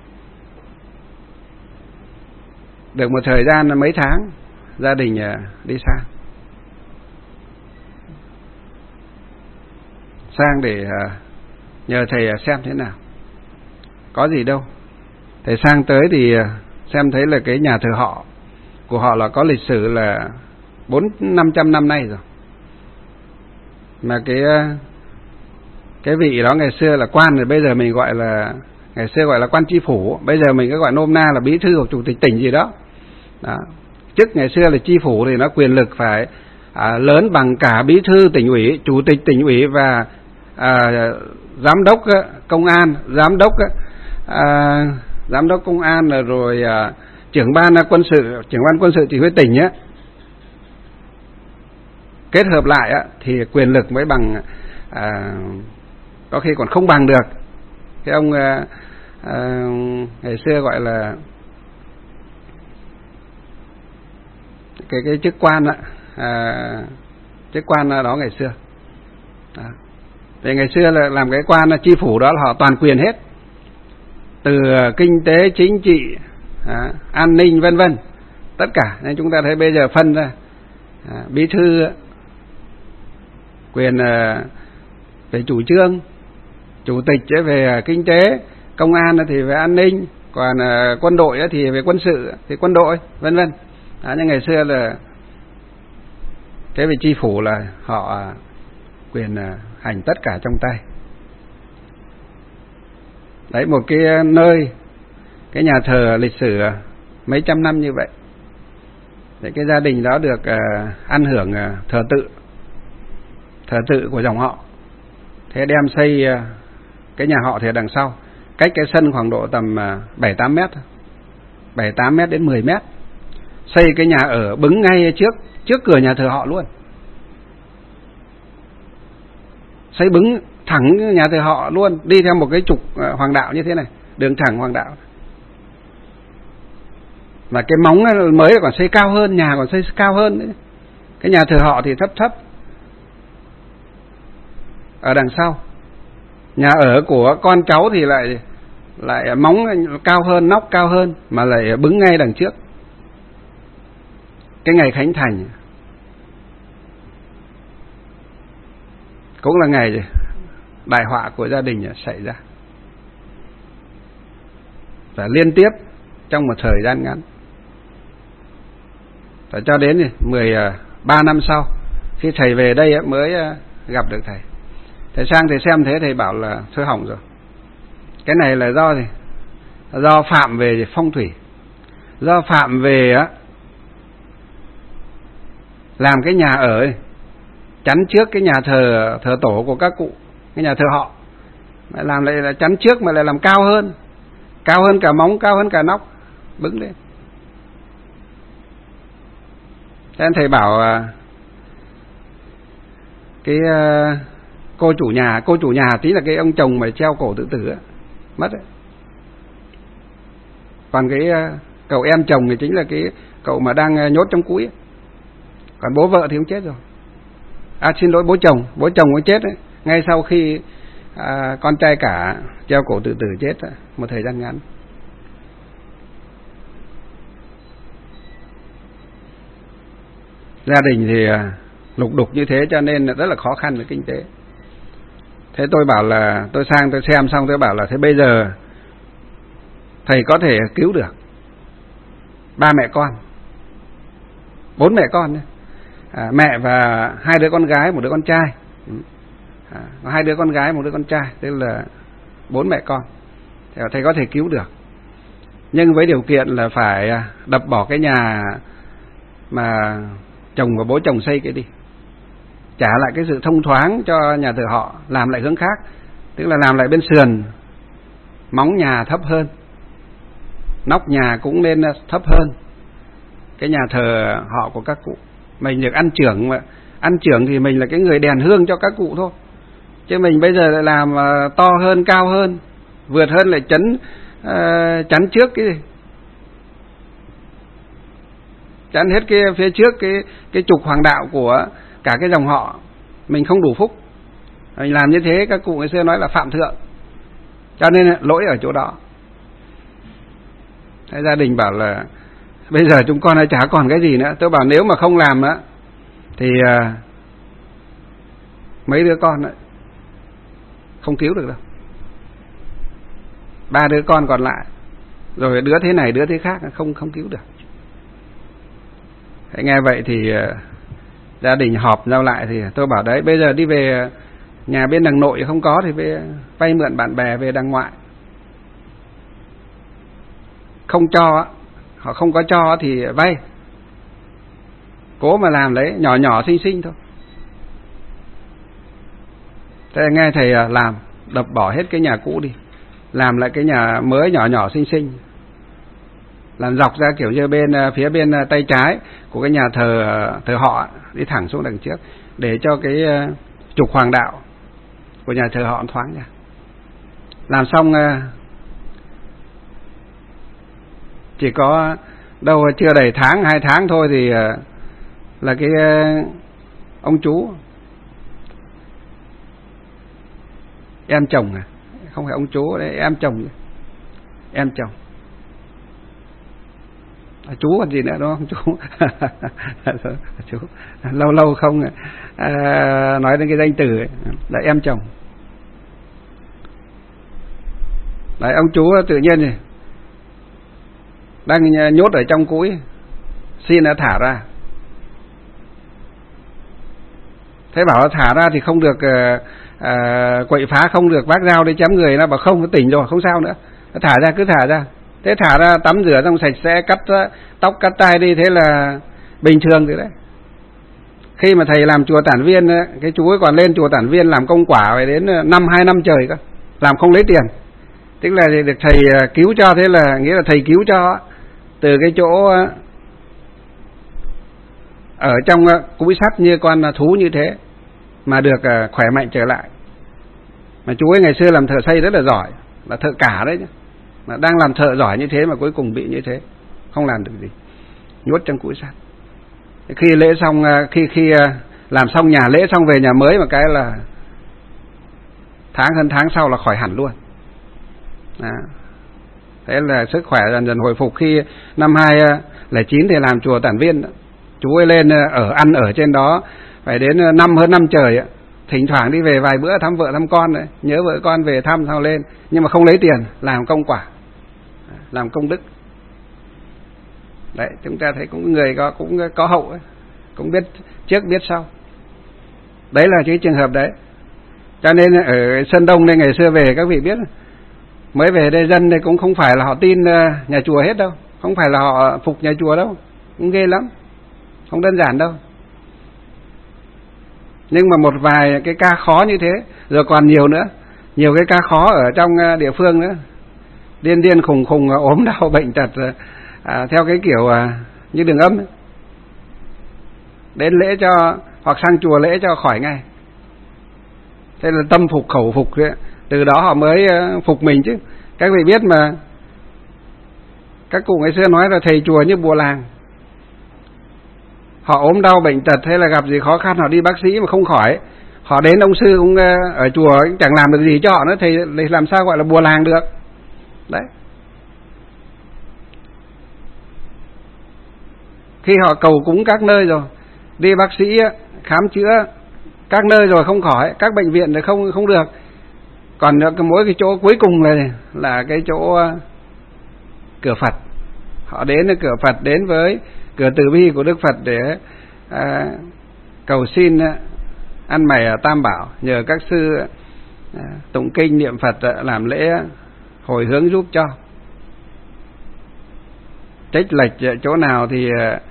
được một thời gian mấy tháng, gia đình đi sang để nhờ thầy xem thế nào, có gì đâu. Thầy sang tới thì xem thấy là cái nhà thờ họ của họ là có lịch sử là 400-500 năm nay rồi, mà cái vị đó ngày xưa là quan, rồi bây giờ mình gọi là, ngày xưa gọi là quan tri phủ, bây giờ mình cứ gọi nôm na là bí thư hoặc chủ tịch tỉnh gì đó. Đó. Trước ngày xưa là tri phủ thì nó quyền lực phải lớn bằng cả bí thư tỉnh ủy, chủ tịch tỉnh ủy và giám đốc công an, giám đốc công an rồi trưởng ban quân sự chỉ huy tỉnh á, kết hợp lại thì quyền lực mới bằng, có khi còn không bằng được cái ông ngày xưa gọi là cái chức quan chức quan đó ngày xưa. Đó. Vì ngày xưa là làm cái quan tri phủ đó là họ toàn quyền hết, từ kinh tế, chính trị, an ninh vân vân, tất cả. Nên chúng ta thấy bây giờ phân ra bí thư quyền về chủ trương, chủ tịch về kinh tế, công an thì về an ninh, còn quân đội thì về quân sự thì quân đội vân vân. Nhưng ngày xưa là cái vị tri phủ là họ quyền hành tất cả trong tay. Đấy, một cái nơi, cái nhà thờ lịch sử mấy trăm năm như vậy, để cái gia đình đó được ăn hưởng thờ tự. thờ tự của dòng họ. Thế đem xây cái nhà họ thì ở đằng sau, cách cái sân khoảng độ tầm 7-8 mét, 7-8 mét đến 10 mét. Xây cái nhà ở bứng ngay trước cửa nhà thờ họ luôn. Xây bứng thẳng nhà thờ họ luôn, đi theo một cái trục hoàng đạo như thế này, đường thẳng hoàng đạo. Và cái móng mới còn xây cao hơn, nhà còn xây cao hơn nữa. Cái nhà thờ họ thì thấp ở đằng sau. Nhà ở của con cháu thì lại móng cao hơn, nóc cao hơn, mà lại bứng ngay đằng trước. Cái ngày khánh thành cũng là ngày đại họa của gia đình xảy ra, và liên tiếp trong một thời gian ngắn. Và cho đến 13 năm sau, khi thầy về đây mới gặp được thầy. Thầy sang thầy xem thế, thầy bảo là thôi hỏng rồi. Cái này là do gì? Do phạm về phong thủy, do phạm về làm cái nhà ở chắn trước cái nhà thờ tổ của các cụ, cái nhà thờ họ, mà làm lại là chắn trước mà lại làm cao hơn cả móng, cao hơn cả nóc, bứng lên. Thế nên thầy bảo cái cô chủ nhà tí là cái ông chồng mà treo cổ tự tử mất ấy. Còn cái cậu em chồng thì chính là cái cậu mà đang nhốt trong cũi ấy. Còn bố vợ thì cũng chết rồi. Xin lỗi, bố chồng cũng chết ấy, ngay sau khi con trai cả treo cổ tự tử chết một thời gian ngắn. Gia đình thì lục đục như thế cho nên rất là khó khăn về kinh tế. Thế tôi bảo là tôi sang tôi xem xong tôi bảo là thế bây giờ thầy có thể cứu được 3 mẹ con, 4 mẹ con đấy. Mẹ và 2 đứa con gái, 1 đứa con trai. 2 đứa con gái, 1 đứa con trai, tức là 4 mẹ con. Thầy có thể cứu được, nhưng với điều kiện là phải đập bỏ cái nhà mà chồng và bố chồng xây cái đi, trả lại cái sự thông thoáng cho nhà thờ họ, làm lại hướng khác, tức là làm lại bên sườn, móng nhà thấp hơn, nóc nhà cũng nên thấp hơn cái nhà thờ họ của các cụ. Mình được ăn chưởng, mà ăn chưởng thì mình là cái người đèn hương cho các cụ thôi, chứ mình bây giờ lại làm to hơn, cao hơn, vượt hơn, lại chắn trước cái gì, chắn hết cái phía trước cái trục hoàng đạo của cả cái dòng họ. Mình không đủ phúc, mình làm như thế các cụ ngày xưa nói là phạm thượng, cho nên lỗi ở chỗ đó. Thế gia đình bảo là bây giờ chúng con chả còn cái gì nữa. Tôi bảo nếu mà không làm thì mấy đứa con không cứu được đâu, 3 đứa con còn lại, rồi đứa thế này đứa thế khác không cứu được. Thế nghe vậy thì gia đình họp nhau lại, thì tôi bảo đấy, bây giờ đi về nhà bên đằng nội không có thì vay mượn bạn bè về đằng ngoại. Không cho, họ không có cho thì vay, cố mà làm đấy, nhỏ nhỏ xinh xinh thôi. Thế nghe thầy làm, đập bỏ hết cái nhà cũ đi, làm lại cái nhà mới nhỏ nhỏ xinh xinh, làm dọc ra kiểu như phía bên tay trái của cái nhà thờ họ, đi thẳng xuống đằng trước, để cho cái trục hoàng đạo của nhà thờ họ thoáng ra. Làm xong chỉ có đâu chưa đầy 1-2 tháng thôi thì là cái ông chú em chồng, không phải ông chú đấy, em chồng chú còn gì nữa đúng không chú lâu không nói đến cái danh từ ấy, là em chồng. Đấy, ông chú tự nhiên thì đang nhốt ở trong cũi, xin đã thả ra. Thế bảo thả ra thì không được quậy phá, không được vác dao đi chém người. Nó bảo không, nó tỉnh rồi, không sao nữa, thả ra, cứ thả ra. Thế thả ra tắm rửa xong sạch sẽ, cắt tóc cắt tai đi, thế là bình thường rồi đấy. Khi mà thầy làm chùa Tản Viên, cái chú ấy còn lên chùa Tản Viên làm công quả phải đến 2 năm trời cơ, làm không lấy tiền. Tức là được thầy cứu cho, thế là nghĩa là thầy cứu cho từ cái chỗ ở trong cũi sắt như con thú như thế mà được khỏe mạnh trở lại. Mà chú ấy ngày xưa làm thợ xây rất là giỏi, là thợ cả đấy chứ. Mà đang làm thợ giỏi như thế mà cuối cùng bị như thế, không làm được gì, nhốt trong cũi sắt. Khi lễ xong, khi làm xong nhà lễ xong về nhà mới một cái là hơn tháng sau là khỏi hẳn luôn. Đó. Thế là sức khỏe dần dần hồi phục. Khi năm 2009 thì làm chùa Tản Viên, chú ấy lên ăn ở trên đó phải đến hơn năm trời, thỉnh thoảng đi về vài bữa thăm vợ thăm con đấy, nhớ vợ con về thăm sau lên, nhưng mà không lấy tiền, làm công quả, làm công đức. Đấy, chúng ta thấy cũng người cũng có hậu ấy, cũng biết trước biết sau. Đấy là cái trường hợp đấy. Cho nên ở Sơn Đông đây ngày xưa về các vị biết, mới về đây dân đây cũng không phải là họ tin nhà chùa hết đâu, không phải là họ phục nhà chùa đâu, cũng ghê lắm, không đơn giản đâu. Nhưng mà một vài cái ca khó như thế, rồi còn nhiều nữa, nhiều cái ca khó ở trong địa phương nữa, điên khùng ốm đau bệnh tật, theo cái kiểu như đường âm ấy. Đến lễ cho, hoặc sang chùa lễ cho khỏi ngay. Thế là tâm phục khẩu phục đấy. Từ đó họ mới phục mình chứ. Các vị biết mà, các cụ ngày xưa nói là thầy chùa như bùa làng. Họ ốm đau bệnh tật hay là gặp gì khó khăn, họ đi bác sĩ mà không khỏi, họ đến ông sư cũng ở chùa chẳng làm được gì cho họ nữa, thầy làm sao gọi là bùa làng được. Đấy. Khi họ cầu cúng các nơi rồi, đi bác sĩ khám chữa các nơi rồi không khỏi, các bệnh viện thì không được, còn mỗi cái chỗ cuối cùng là cái chỗ cửa Phật. Họ đến cửa Phật, đến với cửa từ bi của Đức Phật để cầu xin ăn mày Tam Bảo, nhờ các sư tụng kinh niệm Phật, làm lễ hồi hướng giúp cho. Trách lệch chỗ nào thì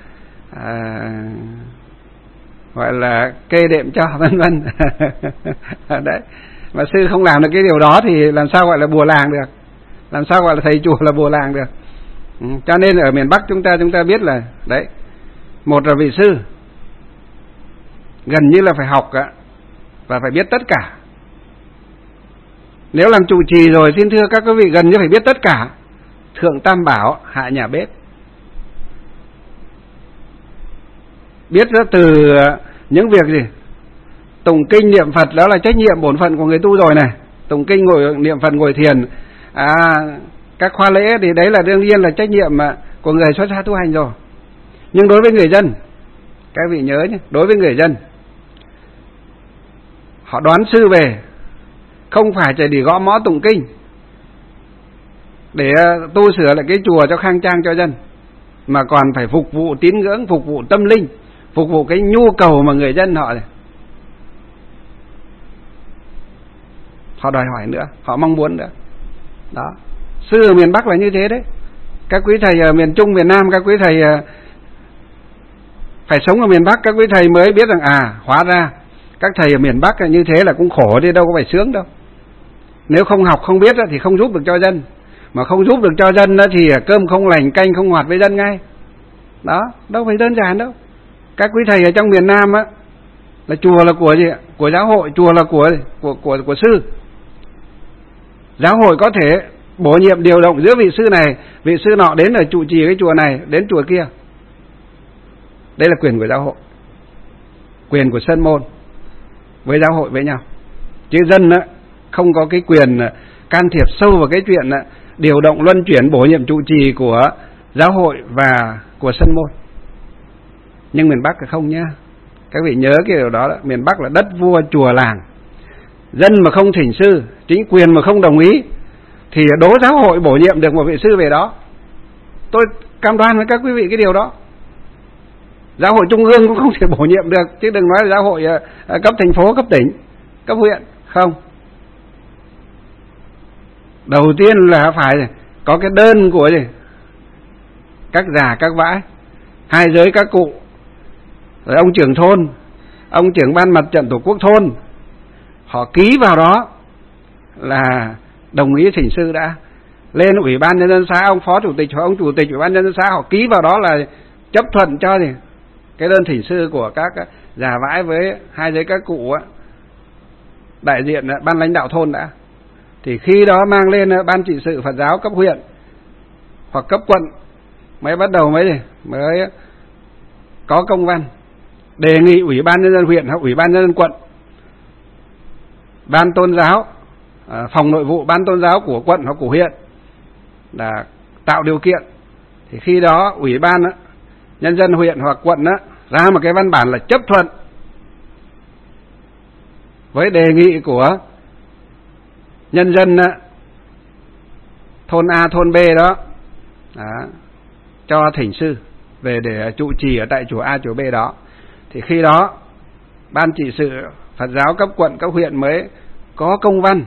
gọi là kê đệm cho, vân vân. Đấy. Mà sư không làm được cái điều đó thì làm sao gọi là bùa làng được, làm sao gọi là thầy chùa là bùa làng được. Cho nên ở miền Bắc chúng ta biết là đấy, một là vị sư gần như là phải học và phải biết tất cả. Nếu làm trụ trì rồi, xin thưa các quý vị, gần như phải biết tất cả, thượng tam bảo, hạ nhà bếp. Biết ra từ những việc gì? Tụng kinh niệm Phật đó là trách nhiệm bổn phận của người tu rồi này. Tụng kinh niệm Phật ngồi thiền, các khóa lễ thì đấy là đương nhiên là trách nhiệm của người xuất gia tu hành rồi. Nhưng đối với người dân, các vị nhớ nhé, đối với người dân, họ đoán sư về không phải chỉ để gõ mõ tụng kinh để tu sửa lại cái chùa cho khang trang cho dân, mà còn phải phục vụ tín ngưỡng, phục vụ tâm linh, phục vụ cái nhu cầu mà người dân họ đòi hỏi nữa, họ mong muốn nữa. Đó, sư ở miền Bắc là như thế đấy. Các quý thầy ở miền Trung, miền Nam, các quý thầy phải sống ở miền Bắc, các quý thầy mới biết rằng hóa ra các thầy ở miền Bắc như thế là cũng khổ chứ đâu có phải sướng đâu. Nếu không học không biết thì không giúp được cho dân, mà không giúp được cho dân thì cơm không lành canh không ngọt với dân ngay. Đó, đâu phải đơn giản đâu. Các quý thầy ở trong miền Nam là chùa là của gì ạ? Của giáo hội, chùa là của sư. Giáo hội có thể bổ nhiệm điều động giữa vị sư này, vị sư nọ đến ở trụ trì cái chùa này, đến chùa kia. Đây là quyền của giáo hội, quyền của Sơn Môn với giáo hội với nhau. Chứ dân không có cái quyền can thiệp sâu vào cái chuyện điều động luân chuyển bổ nhiệm trụ trì của giáo hội và của Sơn Môn. Nhưng miền Bắc là không nhá. Các vị nhớ cái điều đó, miền Bắc là đất vua chùa làng. Dân mà không thỉnh sư, chính quyền mà không đồng ý thì đố giáo hội bổ nhiệm được một vị sư về đó. Tôi cam đoan với các quý vị cái điều đó. Giáo hội trung ương cũng không thể bổ nhiệm được, chứ đừng nói là giáo hội cấp thành phố, cấp tỉnh, cấp huyện. Không. Đầu tiên là phải có cái đơn của gì? Các già, các vãi, hai giới các cụ, rồi ông trưởng thôn, ông trưởng ban mặt trận tổ quốc thôn họ ký vào đó là đồng ý thỉnh sư đã. Lên ủy ban nhân dân xã, ông phó chủ tịch hoặc ông chủ tịch ủy ban nhân dân xã họ ký vào đó là chấp thuận cho thì cái đơn thỉnh sư của các già vãi với hai giấy các cụ đại diện ban lãnh đạo thôn đã. Thì khi đó mang lên ban trị sự Phật giáo cấp huyện hoặc cấp quận mới bắt đầu mới có công văn đề nghị ủy ban nhân dân huyện hoặc ủy ban nhân dân quận, ban tôn giáo, phòng nội vụ ban tôn giáo của quận hoặc của huyện là tạo điều kiện. Thì khi đó ủy ban nhân dân huyện hoặc quận ra một cái văn bản là chấp thuận với đề nghị của nhân dân thôn A thôn B đó, cho thỉnh sư về để trụ trì ở tại chùa A chùa B đó. Thì khi đó ban trị sự Phật giáo cấp quận cấp huyện mới có công văn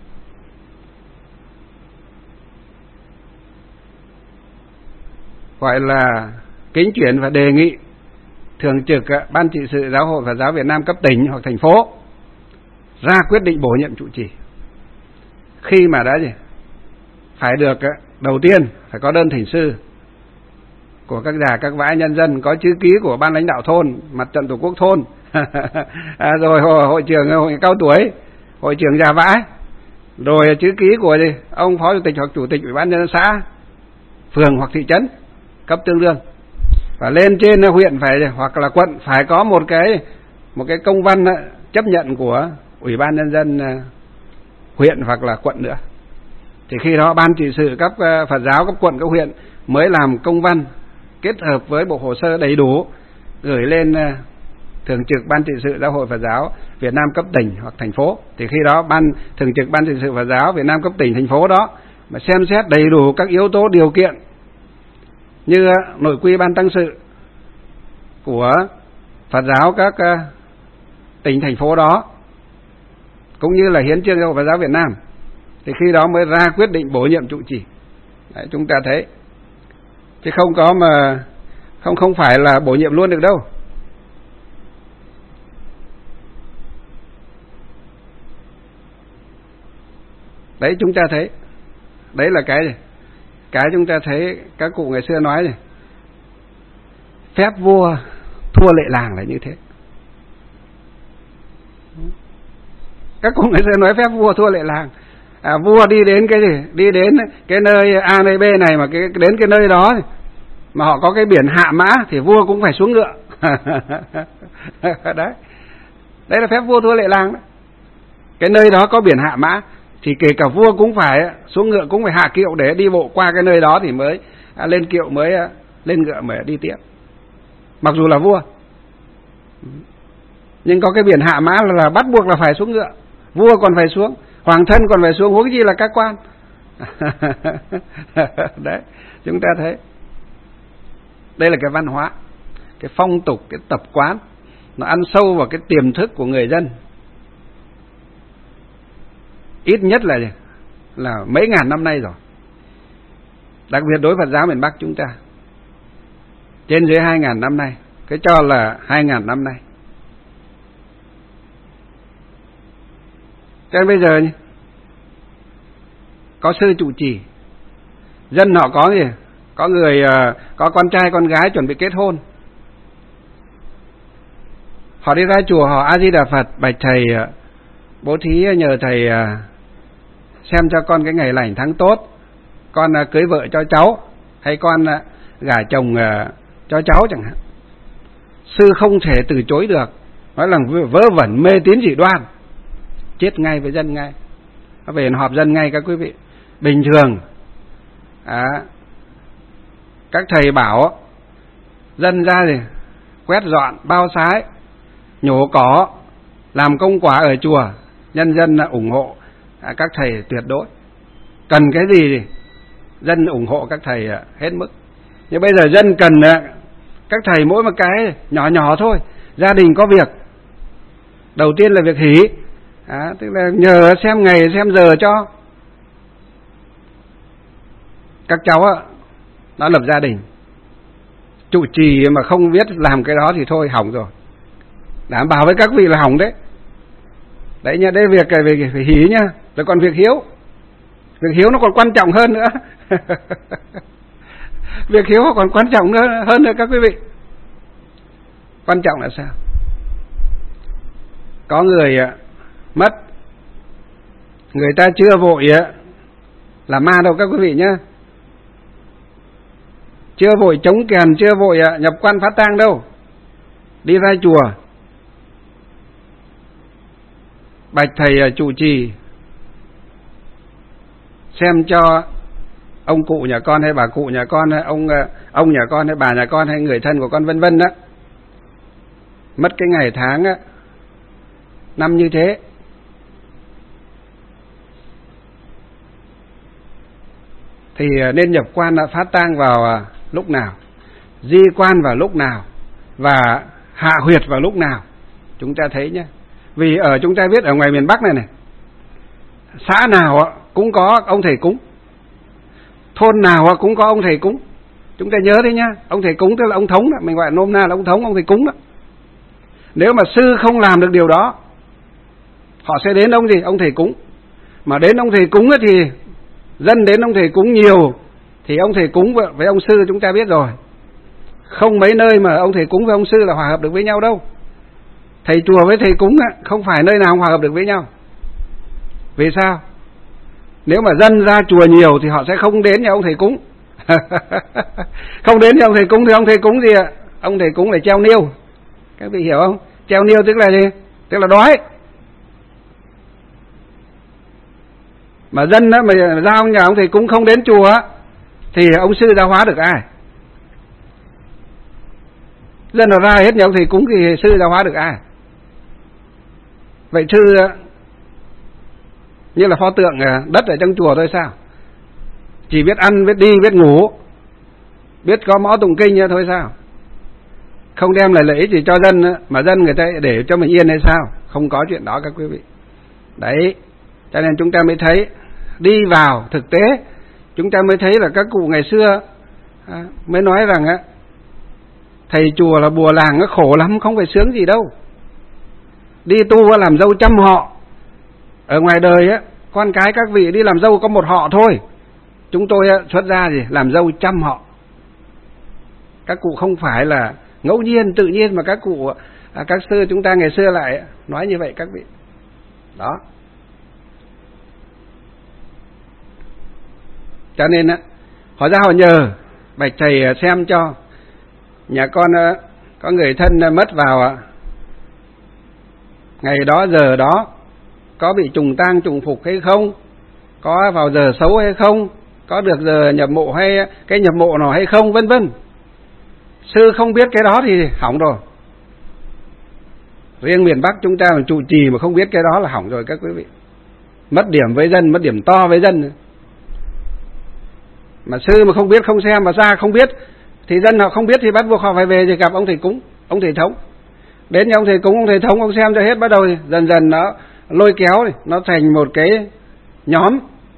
gọi là kính chuyển và đề nghị thường trực ban trị sự Giáo hội Phật giáo Việt Nam cấp tỉnh hoặc thành phố ra quyết định bổ nhiệm trụ trì. Khi mà đã phải được đầu tiên phải có đơn thỉnh sư của các già các vãi nhân dân, có chữ ký của ban lãnh đạo thôn, mặt trận tổ quốc thôn, rồi hội trưởng hội cao tuổi, hội trưởng già vãi, rồi chữ ký của ông phó chủ tịch hoặc chủ tịch ủy ban nhân dân xã, phường hoặc thị trấn cấp tương đương. Và lên trên huyện phải hoặc là quận phải có một cái công văn chấp nhận của ủy ban nhân dân huyện hoặc là quận nữa. Thì khi đó ban trị sự cấp Phật giáo cấp quận cấp huyện mới làm công văn kết hợp với bộ hồ sơ đầy đủ gửi lên thường trực ban trị sự Giáo hội Phật giáo Việt Nam cấp tỉnh hoặc thành phố. Thì khi đó ban thường trực ban trị sự Phật giáo Việt Nam cấp tỉnh thành phố đó mà xem xét đầy đủ các yếu tố điều kiện như nội quy ban tăng sự của Phật giáo các tỉnh thành phố đó, cũng như là hiến chương Giáo hội Phật giáo Việt Nam, thì khi đó mới ra quyết định bổ nhiệm trụ trì. Đấy, chúng ta thấy, chứ không có mà không phải là bổ nhiệm luôn được đâu. Đấy, chúng ta thấy, đấy là cái chúng ta thấy các cụ ngày xưa nói này, phép vua thua lệ làng là như thế. Các cụ ngày xưa nói phép vua thua lệ làng. Vua đi đến cái gì? Đi đến cái nơi A nơi B này mà đến cái nơi đó mà họ có cái biển hạ mã thì vua cũng phải xuống ngựa. Đấy. Đấy là phép vua thua lệ làng đó. Cái nơi đó có biển hạ mã thì kể cả vua cũng phải xuống ngựa, cũng phải hạ kiệu để đi bộ qua cái nơi đó thì mới lên kiệu, mới lên ngựa mới đi tiếp. Mặc dù là vua, nhưng có cái biển hạ mã là bắt buộc là phải xuống ngựa. Vua còn phải xuống, hoàng thân còn phải xuống, huống chi là các quan. Đấy, chúng ta thấy đây là cái văn hóa, cái phong tục, cái tập quán, nó ăn sâu vào cái tiềm thức của người dân, ít nhất là mấy ngàn năm nay rồi. Đặc biệt đối với Phật giáo miền Bắc chúng ta, trên dưới 2.000 năm nay, cái cho là 2.000 năm nay. Cho nên bây giờ có sư trụ trì, dân họ có gì? Có người có con trai con gái chuẩn bị kết hôn, họ đi ra chùa họ A Di Đà Phật bạch thầy bố thí nhờ thầy xem cho con cái ngày lành tháng tốt, con cưới vợ cho cháu, hay con gả chồng cho cháu chẳng hạn. Sư không thể từ chối được, nói là vớ vẩn mê tín dị đoan, chết ngay với dân ngay. Nó về họp dân ngay các quý vị. Bình thường các thầy bảo dân ra thì quét dọn bao sái, nhổ cỏ, làm công quả ở chùa, nhân dân ủng hộ các thầy tuyệt đối. Cần cái gì thì dân ủng hộ các thầy hết mức. Nhưng bây giờ dân cần các thầy mỗi một cái nhỏ nhỏ thôi. Gia đình có việc, đầu tiên là việc hỷ, tức là nhờ xem ngày xem giờ cho các cháu nó lập gia đình. Trụ trì mà không biết làm cái đó thì thôi hỏng rồi. Đảm bảo với các vị là hỏng đấy. Đấy nha, đây việc phải hí nha. Rồi còn việc hiếu. Việc hiếu nó còn quan trọng hơn nữa. Việc hiếu còn quan trọng hơn nữa các quý vị. Quan trọng là sao? Có người mất, người ta chưa vội là ma đâu các quý vị nhé. Chưa vội chống kèn, chưa vội nhập quan phát tang đâu. Đi ra chùa, bạch thầy trụ trì xem cho ông cụ nhà con hay bà cụ nhà con hay ông nhà con hay bà nhà con hay người thân của con vân vân đó, mất cái ngày tháng năm như thế, thì nên nhập quan phát tang vào lúc nào, di quan vào lúc nào và hạ huyệt vào lúc nào. Chúng ta thấy nhé. Vì chúng ta biết ở ngoài miền Bắc này xã nào cũng có ông thầy cúng, thôn nào cũng có ông thầy cúng. Chúng ta nhớ đấy nhá. Ông thầy cúng tức là ông thống đó, mình gọi nôm na là ông thống, ông thầy cúng đó. Nếu mà sư không làm được điều đó, họ sẽ đến ông thầy cúng. Mà đến ông thầy cúng thì dân đến ông thầy cúng nhiều, thì ông thầy cúng với ông sư chúng ta biết rồi, không mấy nơi mà ông thầy cúng với ông sư là hòa hợp được với nhau đâu. Thầy chùa với thầy cúng không phải nơi nào hòa hợp được với nhau. Vì sao? Nếu mà dân ra chùa nhiều thì họ sẽ không đến nhà ông thầy cúng. Không đến nhà ông thầy cúng thì ông thầy cúng gì ạ? Ông thầy cúng là treo niêu. Các vị hiểu không? Treo niêu tức là gì? Tức là đói. Mà dân mà ra nhà ông thầy cúng không đến chùa thì ông sư giáo hóa được ai? Dân nào ra hết nhà ông thầy cúng thì sư giáo hóa được ai? Vậy sư như là pho tượng đất ở trong chùa thôi sao? Chỉ biết ăn, biết đi, biết ngủ, biết có mõ tụng kinh thôi sao? Không đem lại lợi ích gì cho dân, mà dân người ta để cho mình yên hay sao? Không có chuyện đó các quý vị. Đấy, cho nên chúng ta mới thấy, đi vào thực tế, chúng ta mới thấy là các cụ ngày xưa mới nói rằng thầy chùa là bùa làng, nó khổ lắm, không phải sướng gì đâu. Đi tu làm dâu trăm họ. Ở ngoài đời con cái các vị đi làm dâu có một họ thôi. Chúng tôi xuất ra gì làm dâu trăm họ. Các cụ không phải là ngẫu nhiên tự nhiên mà các cụ các sư chúng ta ngày xưa lại nói như vậy các vị. Đó. Cho nên họ ra họ nhờ bạch thầy xem cho nhà con có người thân mất vào ngày đó giờ đó, có bị trùng tang trùng phục hay không, có vào giờ xấu hay không, có được giờ nhập mộ hay cái nhập mộ nào hay không, vân vân. Sư không biết cái đó thì hỏng rồi. Riêng miền Bắc chúng ta mà trụ trì mà không biết cái đó là hỏng rồi các quý vị. Mất điểm với dân, mất điểm to với dân. Mà sư mà không biết, không xem, mà ra không biết thì dân họ không biết thì bắt buộc họ phải về thì gặp ông thầy cúng, ông thầy thống. Đến nhà ông thầy cúng, ông thầy thống, ông xem cho hết, bắt đầu thì dần dần nó lôi kéo, nó thành một cái nhóm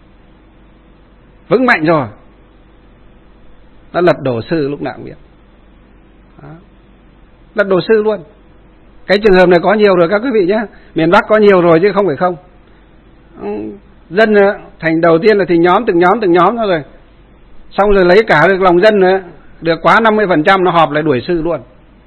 vững mạnh rồi. Nó lật đổ sư lúc nào cũng biết. Đó. Lật đổ sư luôn. Cái trường hợp này có nhiều rồi các quý vị nhé. Miền Bắc có nhiều rồi chứ không phải không. Dân thành đầu tiên là thành nhóm, từng nhóm thôi rồi. Xong rồi lấy cả được lòng dân nữa, được quá 50% nó họp lại đuổi sư luôn.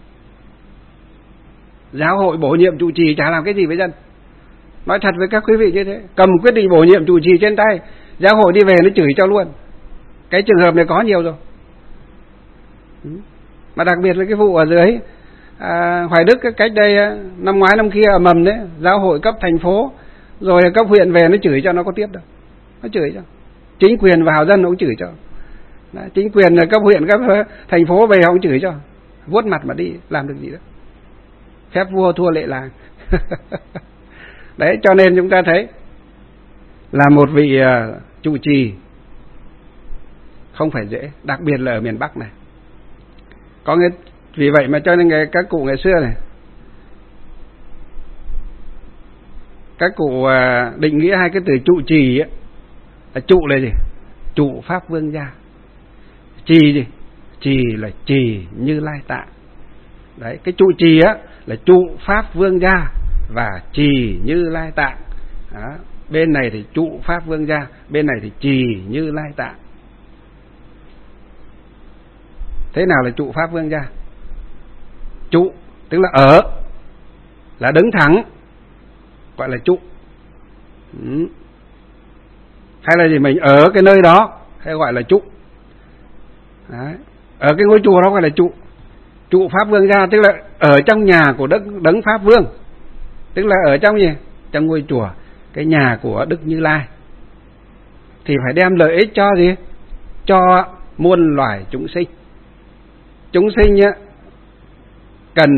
Giáo hội bổ nhiệm trụ trì chả làm cái gì với dân. Nói thật với các quý vị như thế. Cầm quyết định bổ nhiệm trụ trì trên tay, giáo hội đi về nó chửi cho luôn. Cái trường hợp này có nhiều rồi. Mà đặc biệt là cái vụ ở dưới Hoài Đức cách đây năm ngoái năm kia ở mầm đấy, giáo hội cấp thành phố rồi cấp huyện về nó chửi cho, nó có tiếp đâu. Nó chửi cho. Chính quyền vào dân nó cũng chửi cho. Đấy, chính quyền cấp huyện cấp thành phố về họ cũng chửi cho. Vuốt mặt mà đi, làm được gì đó. Phép vua thua lệ làng. Đấy, cho nên chúng ta thấy là một vị trụ trì không phải dễ, đặc biệt là ở miền Bắc này. Có nghĩa, vì vậy mà cho nên các cụ ngày xưa này, các cụ định nghĩa hai cái từ trụ trì ấy, trụ là gì? Trụ pháp vương gia. Trì gì? Trì là trì Như Lai Tạng. Đấy, cái trụ trì á là trụ Pháp Vương Gia và trì Như Lai Tạng. Đó. Bên này thì trụ Pháp Vương Gia, bên này thì trì Như Lai Tạng. Thế nào là trụ Pháp Vương Gia? Trụ tức là ở, là đứng thẳng, gọi là trụ. Hay là gì, mình ở cái nơi đó hay gọi là trụ. Đấy. Ở cái ngôi chùa đó gọi là trụ. Trụ Pháp Vương Gia tức là ở trong nhà của Đấng Pháp Vương, tức là ở trong gì? Trong ngôi chùa, cái nhà của Đức Như Lai, thì phải đem lợi ích cho gì? Cho muôn loài chúng sinh. Chúng sinh cần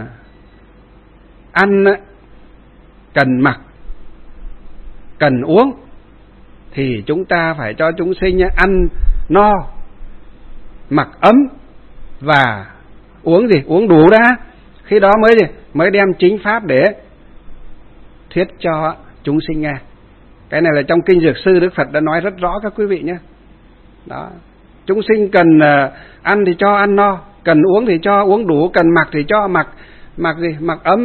ăn, cần mặc, cần uống, thì chúng ta phải cho chúng sinh ăn no, mặc ấm và uống gì? Uống đủ đã. Khi đó mới gì? Mới đem chính pháp để thuyết cho chúng sinh nghe. Cái này là trong Kinh Dược Sư Đức Phật đã nói rất rõ các quý vị nhé. Đó. Chúng sinh cần ăn thì cho ăn no, cần uống thì cho uống đủ, cần mặc thì cho mặc gì? Mặc ấm,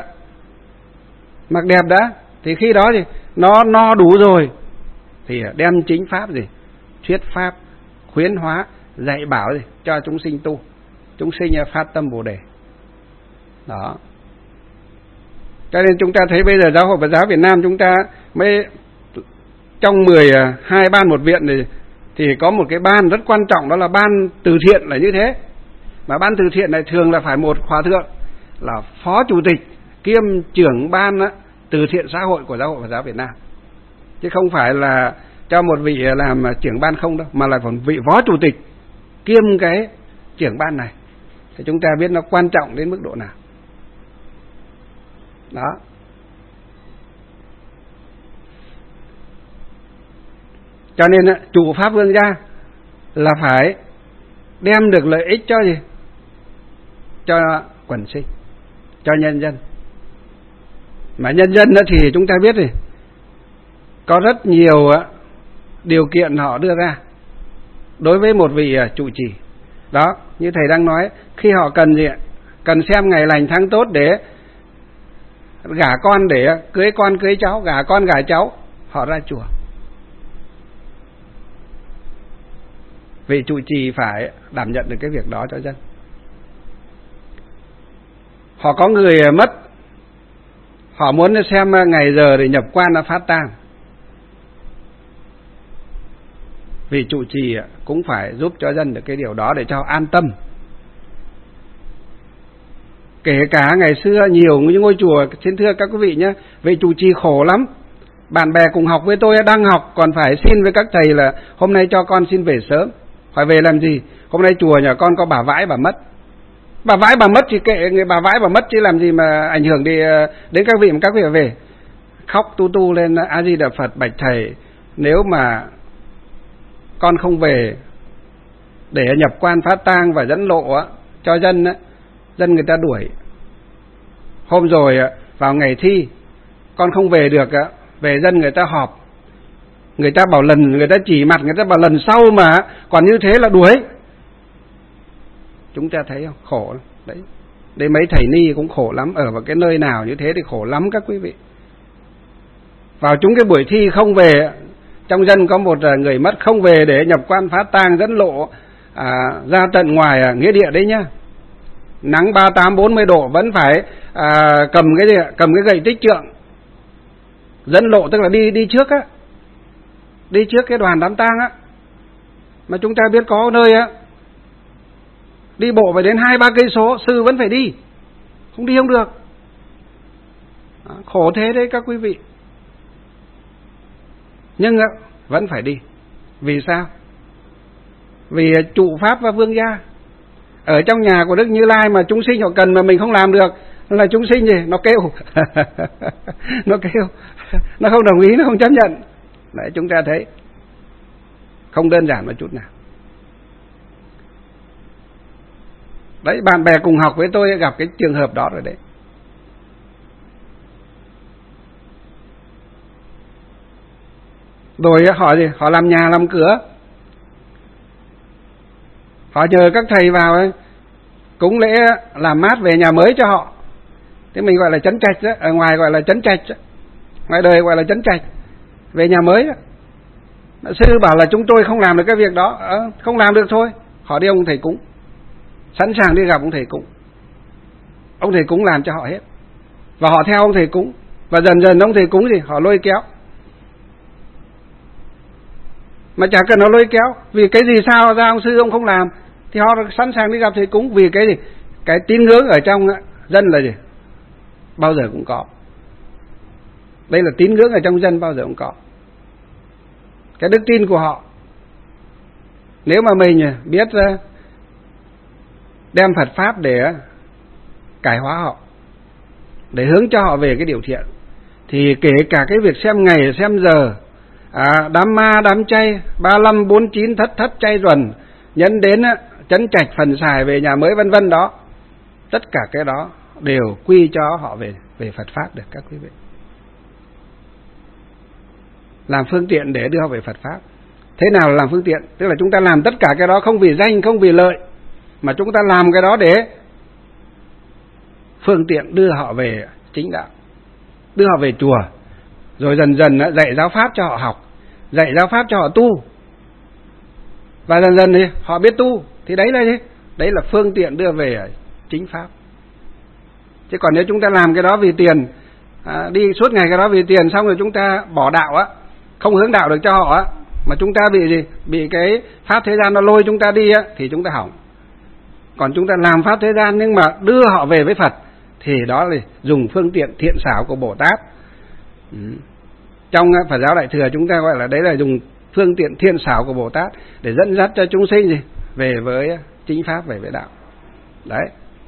mặc đẹp đã. Thì khi đó thì nó no đủ rồi thì đem chính pháp gì? Thuyết pháp, khuyến hóa, dạy bảo gì? Cho chúng sinh tu. Chúng sinh phát tâm Bồ Đề. Đó. Cho nên chúng ta thấy bây giờ Giáo hội Phật giáo Việt Nam chúng ta mới trong 12 ban một viện thì có một cái ban rất quan trọng, đó là ban từ thiện là như thế. Mà ban từ thiện này thường là phải một hòa thượng là phó chủ tịch kiêm trưởng ban từ thiện xã hội của Giáo hội Phật giáo Việt Nam, chứ không phải là cho một vị làm trưởng ban không đâu, mà là một vị phó chủ tịch kiêm cái trưởng ban này. Thì chúng ta biết nó quan trọng đến mức độ nào. Đó. Cho nên trụ Pháp Vương Gia là phải đem được lợi ích cho gì? Cho quần sinh, cho nhân dân. Mà nhân dân thì chúng ta biết thì có rất nhiều điều kiện họ đưa ra đối với một vị trụ trì. Đó, như thầy đang nói, khi họ cần gì? Cần xem ngày lành tháng tốt để gả con, để cưới con cưới cháu, gả con gả cháu, họ ra chùa. Vị trụ trì phải đảm nhận được cái việc đó cho dân. Họ có người mất, họ muốn xem ngày giờ để nhập quan phát tang, vị trụ trì cũng phải giúp cho dân được cái điều đó để cho an tâm. Kể cả ngày xưa nhiều những ngôi chùa, xin thưa các quý vị nhé, vị trụ trì khổ lắm. Bạn bè cùng học với tôi đang học còn phải xin với các thầy là hôm nay cho con xin về sớm. Hỏi về làm gì? Hôm nay chùa nhà con có bà vãi bà mất. Bà vãi bà mất thì kệ người bà vãi bà mất, chứ làm gì mà ảnh hưởng đến các vị, mà các vị phải về. Khóc tu lên A Di Đà Phật, bạch thầy, nếu mà con không về để nhập quan phát tang và dẫn lộ cho dân, dân người ta đuổi. Hôm rồi vào ngày thi con không về được, về dân người ta họp, người ta bảo lần, người ta chỉ mặt, người ta bảo lần sau mà còn như thế là đuổi. Chúng ta thấy không? Khổ đấy. Đấy, mấy thầy ni cũng khổ lắm, ở vào cái nơi nào như thế thì khổ lắm các quý vị. Vào chúng cái buổi thi không về, trong dân có một người mất không về để nhập quan phát tang dẫn lộ ra tận ngoài nghĩa địa đấy nhá. Nắng 38-40 độ vẫn phải cầm cái gậy tích trượng dẫn lộ, tức là đi trước á, đi trước cái đoàn đám tang á. Mà chúng ta biết có nơi á đi bộ phải đến 2-3 cây số, sư vẫn phải đi, không đi không được. Khổ thế đấy các quý vị. Nhưng vẫn phải đi. Vì sao? Vì trụ Pháp và Vương Gia. Ở trong nhà của Đức Như Lai mà chúng sinh họ cần mà mình không làm được là chúng sinh gì? Nó kêu. Nó kêu. Nó không đồng ý, nó không chấp nhận. Đấy, chúng ta thấy không đơn giản một chút nào. Đấy, bạn bè cùng học với tôi gặp cái trường hợp đó rồi đấy. Rồi họ gì? Họ làm nhà làm cửa, họ nhờ các thầy vào cúng lễ làm mát về nhà mới cho họ. Thế mình gọi là trấn trạch đó, ở ngoài gọi là trấn trạch đó. Ngoài đời gọi là trấn trạch. Về nhà mới đó, sư bảo là chúng tôi không làm được cái việc đó. Không làm được thôi, họ đi ông thầy cúng, sẵn sàng đi gặp ông thầy cúng. Ông thầy cúng làm cho họ hết, và họ theo ông thầy cúng, và dần dần ông thầy cúng gì họ lôi kéo. Mà chả cần nó lôi kéo, vì cái gì sao ra ông sư ông không làm, thì họ sẵn sàng đi gặp thầy cúng. Vì cái gì? Cái tín ngưỡng ở trong dân là gì? Bao giờ cũng có. Đây là tín ngưỡng ở trong dân bao giờ cũng có. Cái đức tin của họ. Nếu mà mình biết đem Phật Pháp để cải hóa họ, để hướng cho họ về cái điều thiện, thì kể cả cái việc xem ngày xem giờ, đám ma đám chay 35 49 thất chay ruần, nhấn đến trấn trạch phần xài về nhà mới vân vân đó, tất cả cái đó đều quy cho họ về Phật Pháp được các quý vị. Làm phương tiện để đưa họ về Phật Pháp. Thế nào là làm phương tiện? Tức là chúng ta làm tất cả cái đó không vì danh, không vì lợi, mà chúng ta làm cái đó để phương tiện đưa họ về chính đạo, đưa họ về chùa, rồi dần dần dạy giáo pháp cho họ học, dạy giáo pháp cho họ tu, và dần dần thì họ biết tu. Thì đấy là gì? Đấy là phương tiện đưa về chính pháp. Chứ còn nếu chúng ta làm cái đó vì tiền, đi suốt ngày cái đó vì tiền, xong rồi chúng ta bỏ đạo á, không hướng đạo được cho họ á, mà chúng ta bị gì? Bị cái pháp thế gian nó lôi chúng ta đi á, thì chúng ta hỏng. Còn chúng ta làm pháp thế gian nhưng mà đưa họ về với Phật, thì đó là dùng phương tiện thiện xảo của Bồ Tát. Trong Phật giáo Đại Thừa chúng ta gọi là đấy là dùng phương tiện thiện xảo của Bồ Tát để dẫn dắt cho chúng sinh gì? Về với chính pháp, về với đạo. Đấy.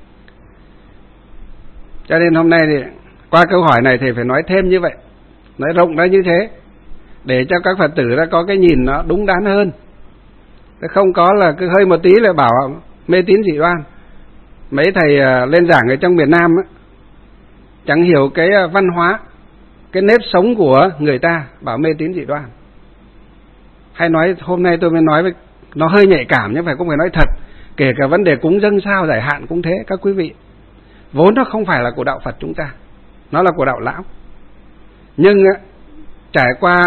Cho nên hôm nay thì qua câu hỏi này thì phải nói thêm như vậy, nói rộng ra như thế, để cho các Phật tử đã có cái nhìn nó đúng đắn hơn. Không có là cứ hơi một tí là bảo mê tín dị đoan. Mấy thầy lên giảng ở trong miền Nam á, chẳng hiểu cái văn hóa, cái nếp sống của người ta, bảo mê tín dị đoan. Hay nói hôm nay tôi mới nói với, nó hơi nhạy cảm nhưng không phải nói thật. Kể cả vấn đề cúng dâng sao giải hạn cũng thế các quý vị. Vốn nó không phải là của đạo Phật chúng ta, nó là của đạo lão. Nhưng trải qua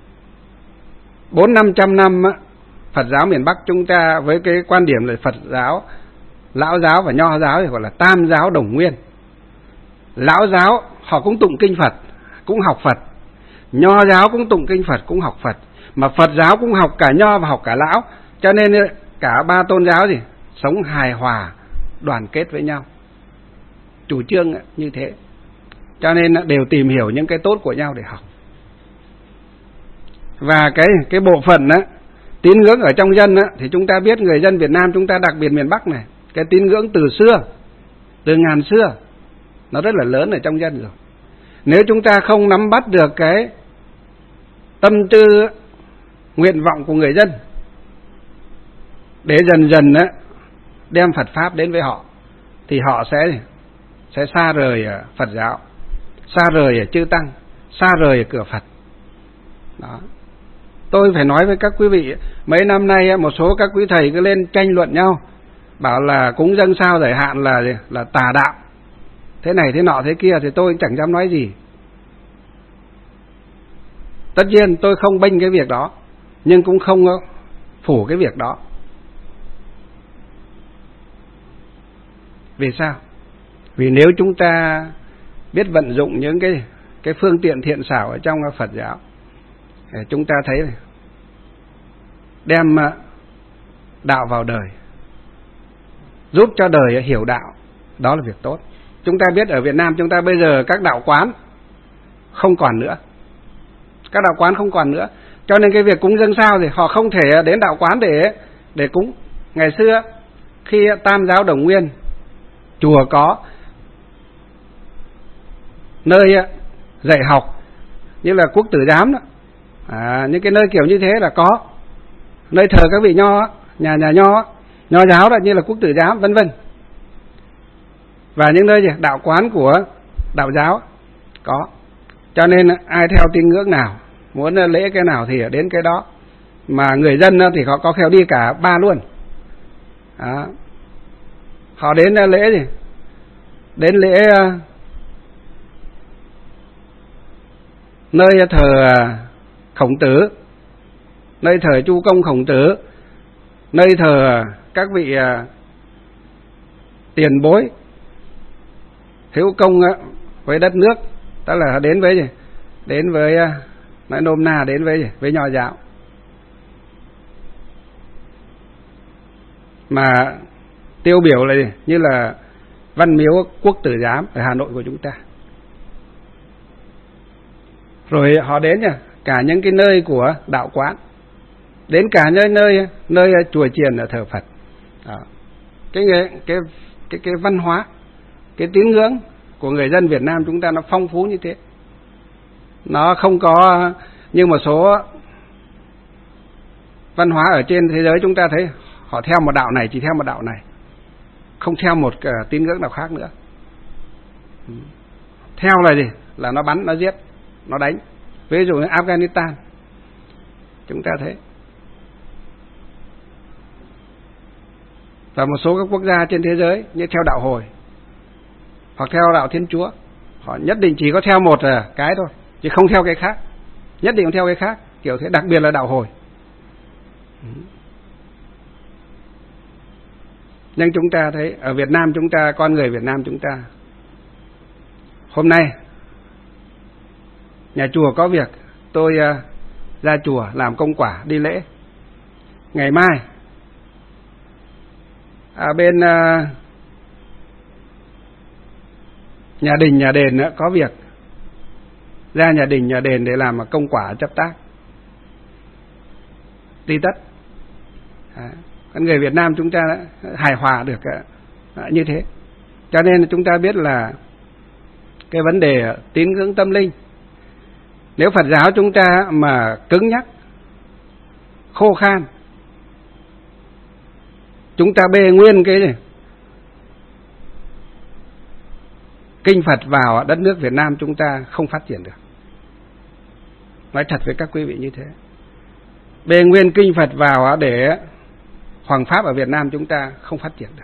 400-500 năm Phật giáo miền Bắc chúng ta với cái quan điểm là Phật giáo, lão giáo và nho giáo thì gọi là tam giáo đồng nguyên. Lão giáo họ cũng tụng kinh Phật, cũng học Phật. Nho giáo cũng tụng kinh Phật, cũng học Phật. Mà Phật giáo cũng học cả nho và học cả lão. Cho nên cả ba tôn giáo gì sống hài hòa, đoàn kết với nhau. Chủ trương như thế. Cho nên đều tìm hiểu những cái tốt của nhau để học. Và cái bộ phận tín ngưỡng ở trong dân thì chúng ta biết người dân Việt Nam chúng ta, đặc biệt miền Bắc này, cái tín ngưỡng từ xưa, từ ngàn xưa, nó rất là lớn ở trong dân rồi. Nếu chúng ta không nắm bắt được cái tâm tư, nguyện vọng của người dân để dần dần đem Phật Pháp đến với họ, thì họ sẽ xa rời Phật giáo, xa rời chư Tăng, xa rời cửa Phật. Đó. Tôi phải nói với các quý vị, mấy năm nay một số các quý thầy cứ lên tranh luận nhau, bảo là cúng dâng sao giải hạn là tà đạo, thế này thế nọ thế kia, thì tôi chẳng dám nói gì. Tất nhiên tôi không bênh cái việc đó, nhưng cũng không phủ cái việc đó. Vì sao? Vì nếu chúng ta biết vận dụng những cái phương tiện thiện xảo ở trong Phật giáo, chúng ta thấy này, đem đạo vào đời, giúp cho đời hiểu đạo, đó là việc tốt. Chúng ta biết ở Việt Nam chúng ta bây giờ các đạo quán không còn nữa, các đạo quán không còn nữa, cho nên cái việc cúng dâng sao thì họ không thể đến đạo quán để cúng. Ngày xưa khi tam giáo đồng nguyên, chùa có, nơi dạy học như là Quốc Tử Giám đó, những cái nơi kiểu như thế là có, nơi thờ các vị nho, nhà nho giáo đó, như là Quốc Tử Giám vân vân. Và những nơi đạo quán của đạo giáo có. Cho nên ai theo tín ngưỡng nào, muốn lễ cái nào thì đến cái đó. Mà người dân thì họ có khéo đi cả ba luôn. Đó. Họ đến lễ gì? Đến lễ nơi thờ Khổng Tử, nơi thờ Chu Công Khổng Tử, nơi thờ các vị tiền bối hữu công với đất nước, tức là đến với gì? Đến với nói nôm na đến với gì? Với Nho giáo. Mà tiêu biểu là gì? Như là Văn Miếu Quốc Tử Giám ở Hà Nội của chúng ta. Rồi họ đến cả những cái nơi của đạo quán, đến cả nơi chùa chiền ở thờ Phật. Đó. Cái văn hóa, cái tín ngưỡng của người dân Việt Nam chúng ta nó phong phú như thế. Nó không có như một số văn hóa ở trên thế giới chúng ta thấy họ theo một đạo này, chỉ theo một đạo này, không theo một tín ngưỡng nào khác nữa. Theo là gì? Là nó bắn, nó giết, nó đánh. Ví dụ như Afghanistan chúng ta thấy, và một số các quốc gia trên thế giới như theo đạo Hồi hoặc theo đạo Thiên Chúa, họ nhất định chỉ có theo một cái thôi, chứ không theo cái khác, nhất định theo cái khác, kiểu thế. Đặc biệt là đạo Hồi. Nhưng chúng ta thấy ở Việt Nam chúng ta, con người Việt Nam chúng ta, hôm nay nhà chùa có việc, tôi ra chùa làm công quả đi lễ. Ngày mai bên nhà đình nhà đền nữa có việc, ra nhà đình nhà đền để làm công quả chấp tác đi tất. Con người Việt Nam chúng ta đã hài hòa được như thế. Cho nên chúng ta biết là cái vấn đề tín ngưỡng tâm linh, nếu Phật giáo chúng ta mà cứng nhắc, khô khan, chúng ta bê nguyên cái này kinh Phật vào đất nước Việt Nam chúng ta không phát triển được. Nói thật với các quý vị như thế. Bê nguyên kinh Phật vào để Hoàng Pháp ở Việt Nam chúng ta không phát triển được.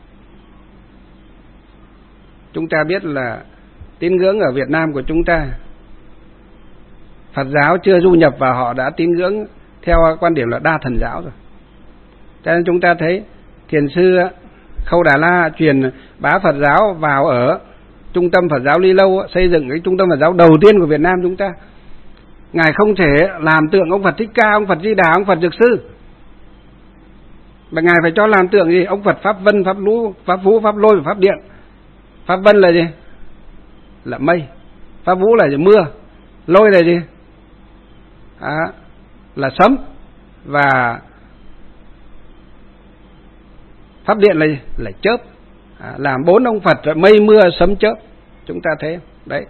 Chúng ta biết là tín ngưỡng ở Việt Nam của chúng ta, Phật giáo chưa du nhập vào, họ đã tín ngưỡng theo quan điểm là đa thần giáo rồi. Cho nên chúng ta thấy Thiền sư Khâu Đà La truyền bá Phật giáo vào ở Trung tâm Phật giáo Ly Lâu, xây dựng cái trung tâm Phật giáo đầu tiên của Việt Nam chúng ta. Ngài không thể làm tượng ông Phật Thích Ca, ông Phật Di Đà, ông Phật Dược Sư, mà Ngài phải cho làm tượng gì? Ông Phật Pháp Vân, Pháp Lũ, Pháp Vũ, Pháp Lôi và Pháp Điện. Pháp Vân là gì? Là mây. Pháp Vũ là gì? Mưa. Lôi là gì? Là sấm. Và Pháp Điện là gì? Là chớp. Làm 4 ông Phật mây, mưa, sấm, chớp. Chúng ta thấy đấy.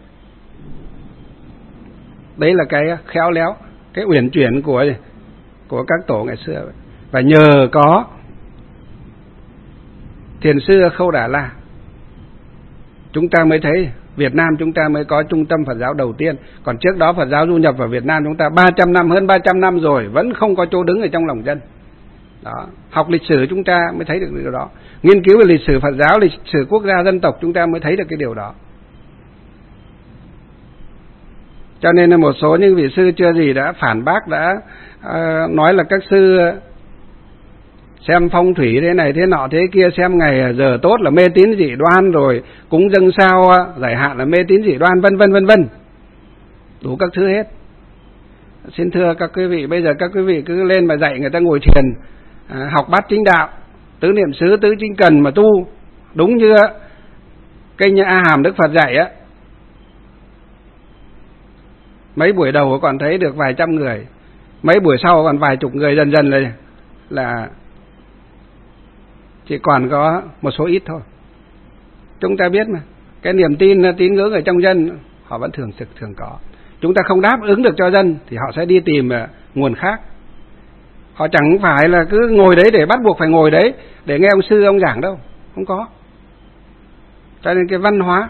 Đấy là cái khéo léo, cái uyển chuyển của các tổ ngày xưa. Và nhờ có Thiền sư Khâu Đà La, chúng ta mới thấy Việt Nam chúng ta mới có trung tâm Phật giáo đầu tiên. Còn trước đó Phật giáo du nhập vào Việt Nam chúng ta 300 năm, hơn 300 năm rồi, vẫn không có chỗ đứng ở trong lòng dân. Đó. Học lịch sử chúng ta mới thấy được điều đó. Nghiên cứu về lịch sử Phật giáo, lịch sử quốc gia dân tộc chúng ta mới thấy được cái điều đó. Cho nên là một số những vị sư chưa gì đã phản bác, đã nói là các sư xem phong thủy thế này thế nọ thế kia, xem ngày giờ tốt là mê tín dị đoan, rồi cúng dâng sao giải hạn là mê tín dị đoan, vân vân vân vân, đủ các thứ hết. Xin thưa các quý vị, bây giờ các quý vị cứ lên mà dạy người ta ngồi thiền, học bát chính đạo, tứ niệm xứ, tứ chính cần mà tu đúng như kênh A Hàm Đức Phật dạy á. Mấy buổi đầu còn thấy được vài trăm người, mấy buổi sau còn vài chục người, dần dần là chỉ còn có một số ít thôi. Chúng ta biết mà, cái niềm tin, tín ngưỡng ở trong dân họ vẫn thường có. Chúng ta không đáp ứng được cho dân thì họ sẽ đi tìm nguồn khác. Họ chẳng phải là cứ ngồi đấy để bắt buộc phải ngồi đấy để nghe ông sư ông giảng đâu, không có. Cho nên cái văn hóa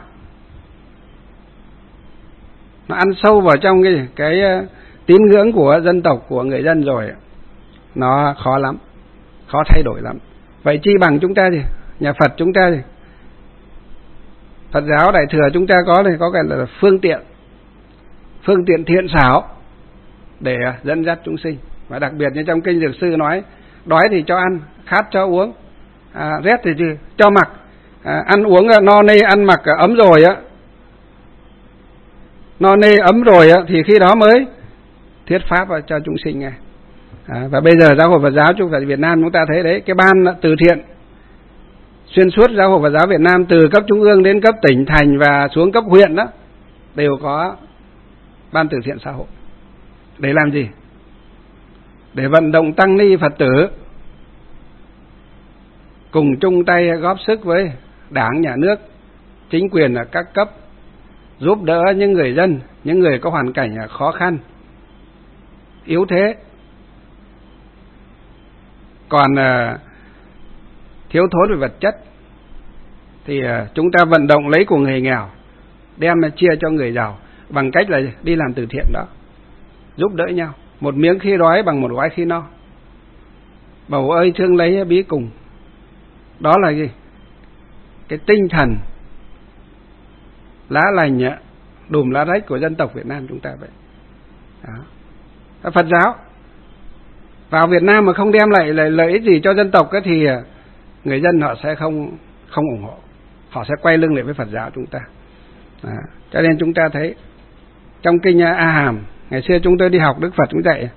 nó ăn sâu vào trong cái tín ngưỡng của dân tộc, của người dân rồi, nó khó lắm, khó thay đổi lắm. Vậy chi bằng chúng ta gì? Nhà Phật chúng ta gì? Phật giáo Đại Thừa chúng ta có cái là phương tiện phương tiện thiện xảo để dẫn dắt chúng sinh. Và đặc biệt như trong kinh Dược Sư nói, đói thì cho ăn, khát cho uống, rét thì cho mặc, ăn uống no nê ăn mặc ấm rồi á, no nê ấm rồi á, thì khi đó mới thuyết pháp cho chúng sinh nghe. Và bây giờ Giáo hội Phật giáo Trung Phật Việt Nam chúng ta thấy đấy, cái ban từ thiện xuyên suốt Giáo hội Phật giáo Việt Nam từ cấp trung ương đến cấp tỉnh thành và xuống cấp huyện đó đều có ban từ thiện xã hội. Để làm gì? Để vận động tăng ni Phật tử cùng chung tay góp sức với Đảng, Nhà nước, chính quyền ở các cấp, giúp đỡ những người dân, những người có hoàn cảnh khó khăn, yếu thế, còn thiếu thốn về vật chất thì chúng ta vận động lấy của người nghèo đem chia cho người giàu bằng cách là đi làm từ thiện đó, giúp đỡ nhau. Một miếng khi đói bằng một gói khi no. Bầu ơi thương lấy bí cùng. Đó là gì? Cái tinh thần lá lành đùm lá rách của dân tộc Việt Nam chúng ta vậy. Đó. Phật giáo vào Việt Nam mà không đem lại lợi ích gì cho dân tộc ấy, thì người dân họ sẽ không ủng hộ, họ sẽ quay lưng lại với Phật giáo chúng ta. Cho nên chúng ta thấy trong kinh A Hàm ngày xưa chúng tôi đi học, Đức Phật cũng dạy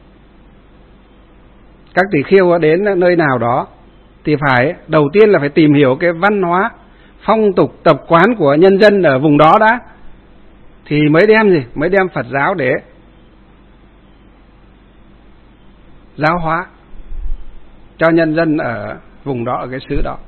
các tỷ khưu đến nơi nào đó thì phải đầu tiên là phải tìm hiểu cái văn hóa, phong tục, tập quán của nhân dân ở vùng đó đã, thì mới đem gì? Mới đem Phật giáo để giáo hóa cho nhân dân ở vùng đó, ở cái xứ đó.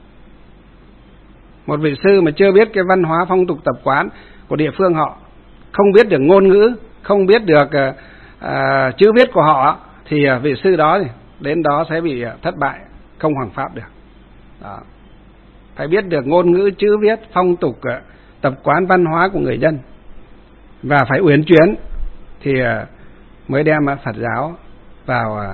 Một vị sư mà chưa biết cái văn hóa, phong tục, tập quán của địa phương họ, không biết được ngôn ngữ, không biết được chữ viết của họ, thì vị sư đó đến đó sẽ bị thất bại, không hoằng pháp được. Đó. Phải biết được ngôn ngữ, chữ viết, phong tục, tập quán, văn hóa của người dân, và phải uyển chuyển thì mới đem Phật giáo vào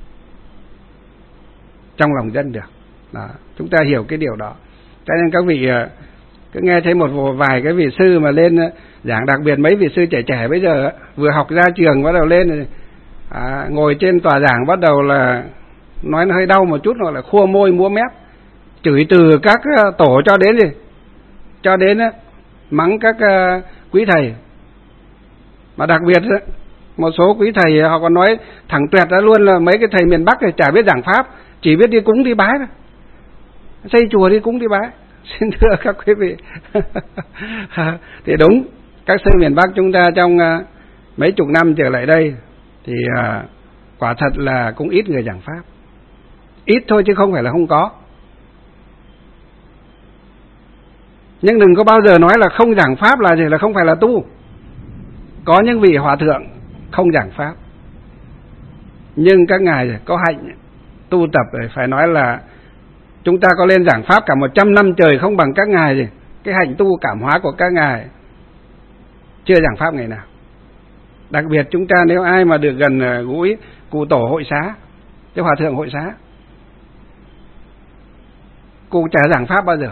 trong lòng dân được. Đó. Chúng ta hiểu cái điều đó. Cho nên các vị cứ nghe thấy một vài cái vị sư mà lên giảng, đặc biệt mấy vị sư trẻ trẻ bây giờ vừa học ra trường bắt đầu lên ngồi trên tòa giảng bắt đầu là nói nó hơi đau một chút, hoặc là khua môi múa mép, chửi từ các tổ cho đến gì, cho đến mắng các quý thầy. Mà đặc biệt một số quý thầy họ còn nói thẳng tuyệt ra luôn là mấy cái thầy miền Bắc này chả biết giảng pháp, chỉ biết đi cúng đi bái thôi, xây chùa đi cúng đi bái. Xin thưa các quý vị thì đúng, các sư miền Bắc chúng ta trong mấy chục năm trở lại đây thì quả thật là cũng ít người giảng pháp, ít thôi chứ không phải là không có. Nhưng đừng có bao giờ nói là không giảng pháp là gì, là không phải là tu. Có những vị hòa thượng không giảng pháp, nhưng các ngài có hạnh tu tập, phải nói là chúng ta có lên giảng pháp cả 100 năm trời không bằng các ngài gì. Cái hạnh tu cảm hóa của các ngài chưa giảng pháp ngày nào. Đặc biệt chúng ta nếu ai mà được gần gũi cụ tổ hội xá, cái hòa thượng hội xá, cụ chả giảng pháp bao giờ.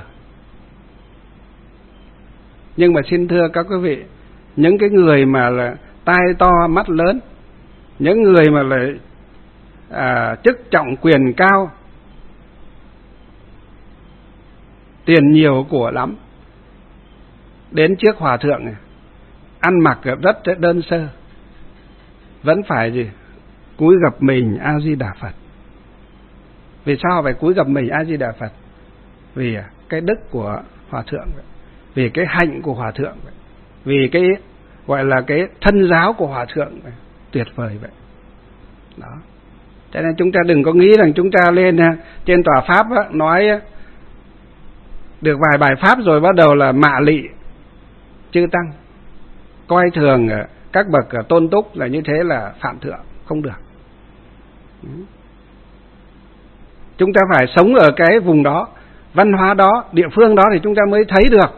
Nhưng mà xin thưa các quý vị, những cái người mà là tai to mắt lớn, những người mà là chức trọng quyền cao, tiền nhiều của lắm, đến trước hòa thượng này, ăn mặc rất đơn sơ, vẫn phải gì cúi gập mình A Di Đà Phật. Vì sao phải cúi gập mình A Di Đà Phật? Vì cái đức của hòa thượng vậy, vì cái hạnh của hòa thượng vậy, vì cái gọi là cái thân giáo của hòa thượng vậy, tuyệt vời vậy. Đó. Cho nên chúng ta đừng có nghĩ rằng chúng ta lên trên tòa pháp nói được vài bài pháp rồi bắt đầu là mạ lị chư tăng, coi thường các bậc tôn túc là như thế là phạm thượng, không được. Chúng ta phải sống ở cái vùng đó, văn hóa đó, địa phương đó thì chúng ta mới thấy được.